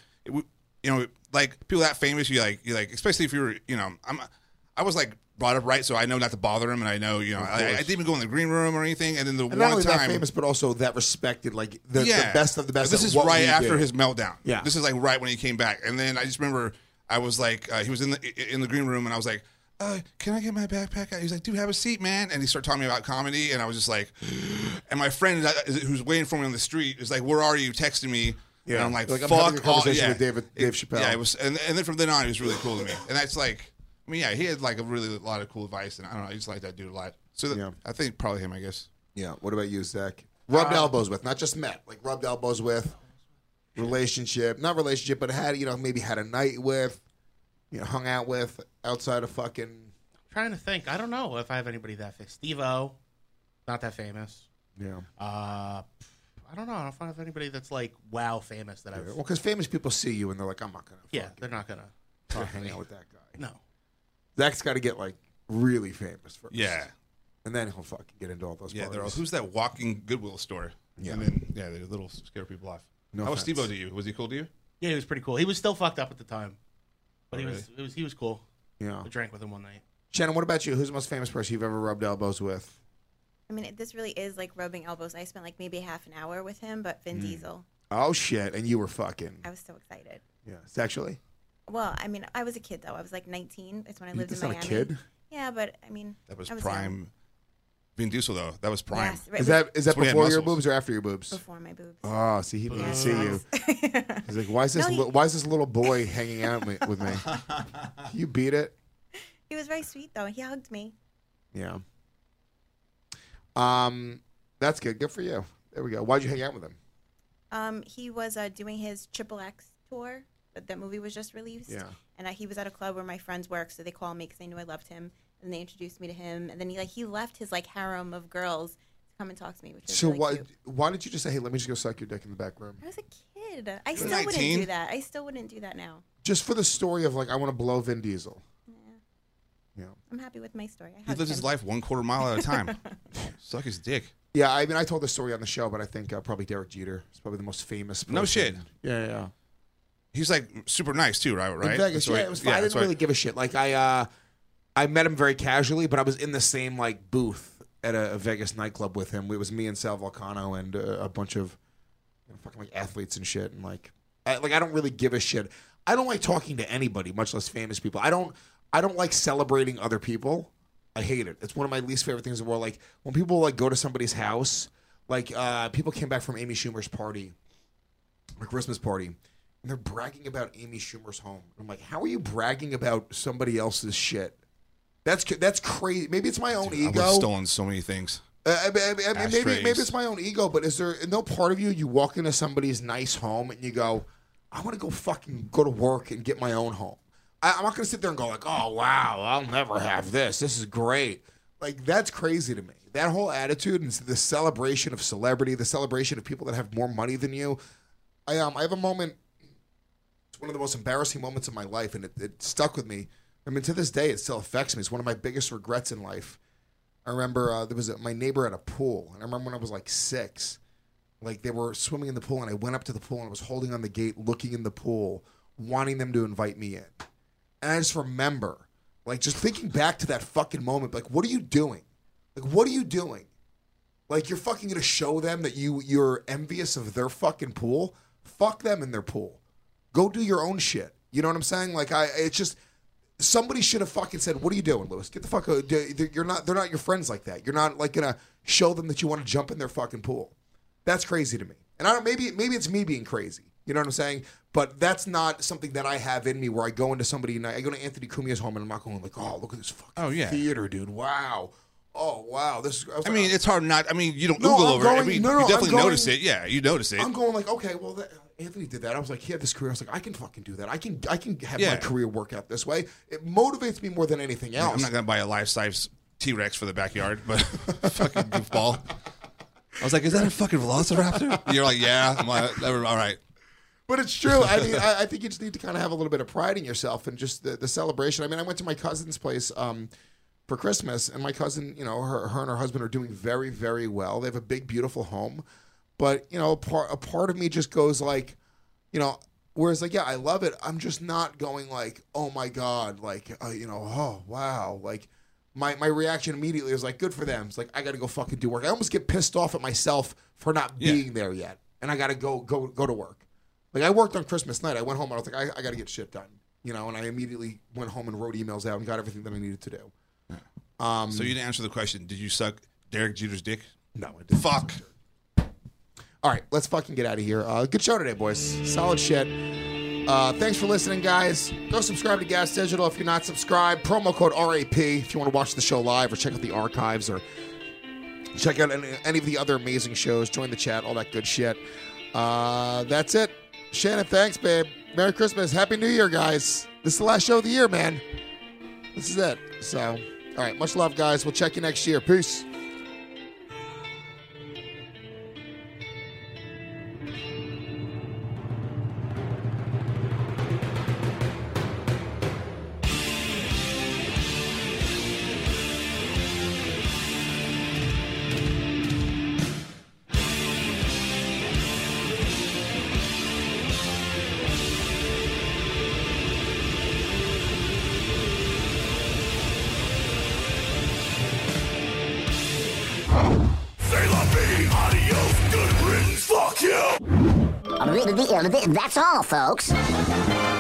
like people that famous, you like, especially if you were, I was like brought up right, so I know not to bother him, and I know, I didn't even go in the green room or anything. And then not only that famous, but also that respected, like the best of the best. This is right after his meltdown. Yeah, this is like right when he came back, and then I just remember I was like, he was in the green room, and I was like, can I get my backpack out? He's like, dude, have a seat, man. And he started talking to me about comedy, and I was just like, and my friend who's waiting for me on the street is like, where are you? Texting me. Yeah. And I'm like fuck I'm having a conversation with Dave Chappelle. Yeah, it was, and then from then on, he was really cool to me. And that's like, I mean, yeah, he had like a lot of cool advice, and I don't know, I just like that dude a lot. So I think probably him, I guess. Yeah. What about you, Zach? Rubbed elbows with, not just met, like rubbed elbows with, not relationship, but had maybe had a night with, hung out with outside of fucking. I'm trying to think. I don't know if I have anybody that famous. Steve-O, not that famous. Yeah. I don't know. I don't find anybody that's like wow famous that I've. Well, because famous people see you and they're like, I'm not gonna. Yeah, they're not gonna hang out with that guy. No. Zach's got to get like really famous first. Yeah. And then he'll fucking get into all those. Yeah, parties. Who's that walking Goodwill store? Yeah. And then they're little scare people off. No How was offense. Steve-O to you? Was he cool to you? Yeah, he was pretty cool. He was still fucked up at the time, but he was cool. Yeah. I drank with him one night. Shannon, what about you? Who's the most famous person you've ever rubbed elbows with? I mean, this really is like rubbing elbows. I spent like maybe half an hour with him, but Vin Diesel. Oh shit! And you were fucking. I was so excited. Yeah, sexually. Well, I mean, I was a kid though. I was like 19. It's when I lived in That's Miami. not a kid. Yeah, but I mean, That was I prime. young. Vin Diesel though. That was prime. Yes, right. Is that That's when he had before your muscles. boobs or after your boobs? Before my boobs. Oh, see, he didn't see you. He's like, why is this little boy hanging out with me? You beat it. He was very sweet though. He hugged me. Yeah. That's good. Good for you. There we go. Why'd you hang out with him? He was doing his Triple X tour. That movie was just released. Yeah. And he was at a club where my friends work, so they called me because they knew I loved him, and they introduced me to him. And then he left his like harem of girls to come and talk to me, which was So really cute. why did you just say, hey, let me just go suck your dick in the back room? I was a kid. I still 19? wouldn't do that. I still wouldn't do that now. Just for the story of like, I want to blow Vin Diesel. Yeah. I'm happy with my story. I He hugged lives his him. life 1/4 mile at a time. Suck his dick. Yeah, I mean, I told this story on the show, but I think probably Derek Jeter is probably the most famous person. No shit. Yeah. He's like super nice too, right? In Vegas, That's why- it was fine. I didn't really give a shit. Like I met him very casually, but I was in the same like booth at a Vegas nightclub with him. It was me and Sal Volcano and a bunch of fucking like athletes and shit. And I don't really give a shit. I don't like talking to anybody, much less famous people. I don't like celebrating other people. I hate it. It's one of my least favorite things in the world. Like when people like go to somebody's house, like people came back from Amy Schumer's party. a Christmas party, and they're bragging about Amy Schumer's home. I'm like, how are you bragging about somebody else's shit? That's crazy. Maybe it's my own ego. I've stolen so many things. Maybe it's my own ego, but is there no part of you walk into somebody's nice home and you go, I want to go fucking go to work and get my own home. I'm not going to sit there and go like, oh, wow, I'll never have this. This is great. Like, that's crazy to me. That whole attitude and the celebration of celebrity, the celebration of people that have more money than you. I have a moment, it's one of the most embarrassing moments of my life, and it stuck with me. I mean, to this day, it still affects me. It's one of my biggest regrets in life. I remember there was my neighbor at a pool, and I remember when I was like 6, like they were swimming in the pool, and I went up to the pool, and I was holding on the gate, looking in the pool, wanting them to invite me in. And I just remember, like, just thinking back to that fucking moment, like, what are you doing? Like, what are you doing? Like, you're fucking going to show them that you're envious of their fucking pool? Fuck them in their pool. Go do your own shit. You know what I'm saying? Like, it's just... Somebody should have fucking said, "What are you doing, Lewis? Get the fuck out." They're not your friends like that. You're not like gonna show them that you want to jump in their fucking pool. That's crazy to me. And I don't. Maybe it's me being crazy. You know what I'm saying? But that's not something that I have in me. Where I go into somebody and I go to Anthony Cumia's home and I'm not going like, "Oh, look at this fucking theater, dude! Wow, oh wow, this." I mean, it's hard not. I mean, you don't Google over it. I mean, you definitely notice it. Yeah, you notice it. I'm going like, okay, well. Anthony did that. I was like, he had this career. I was like, I can fucking do that. I can have my career work out this way. It motivates me more than anything else. I'm not going to buy a life-size T-Rex for the backyard, but fucking goofball. I was like, is that a fucking Velociraptor? You're like, yeah. I'm like, all right. But it's true. I mean, I think you just need to kind of have a little bit of pride in yourself and just the celebration. I mean, I went to my cousin's place for Christmas, and my cousin, you know, her and her husband are doing very, very well. They have a big, beautiful home. But, you know, a part of me just goes like, you know, whereas like, yeah, I love it. I'm just not going like, oh my God, like, you know, oh, wow. Like my reaction immediately is like, good for them. It's like, I got to go fucking do work. I almost get pissed off at myself for not being there yet. And I got to go to work. Like I worked on Christmas night. I went home and I was like, I got to get shit done. You know, and I immediately went home and wrote emails out and got everything that I needed to do. So you didn't answer the question. Did you suck Derek Jeter's dick? No, I didn't. Fuck. All right, let's fucking get out of here. Good show today, boys. Solid shit. Thanks for listening, guys. Go subscribe to Gas Digital if you're not subscribed. Promo code RAP if you want to watch the show live or check out the archives or check out any of the other amazing shows. Join the chat, all that good shit. That's it. Shannon, thanks, babe. Merry Christmas. Happy New Year, guys. This is the last show of the year, man. This is it. So, all right, much love, guys. We'll check you next year. Peace. That's all, folks.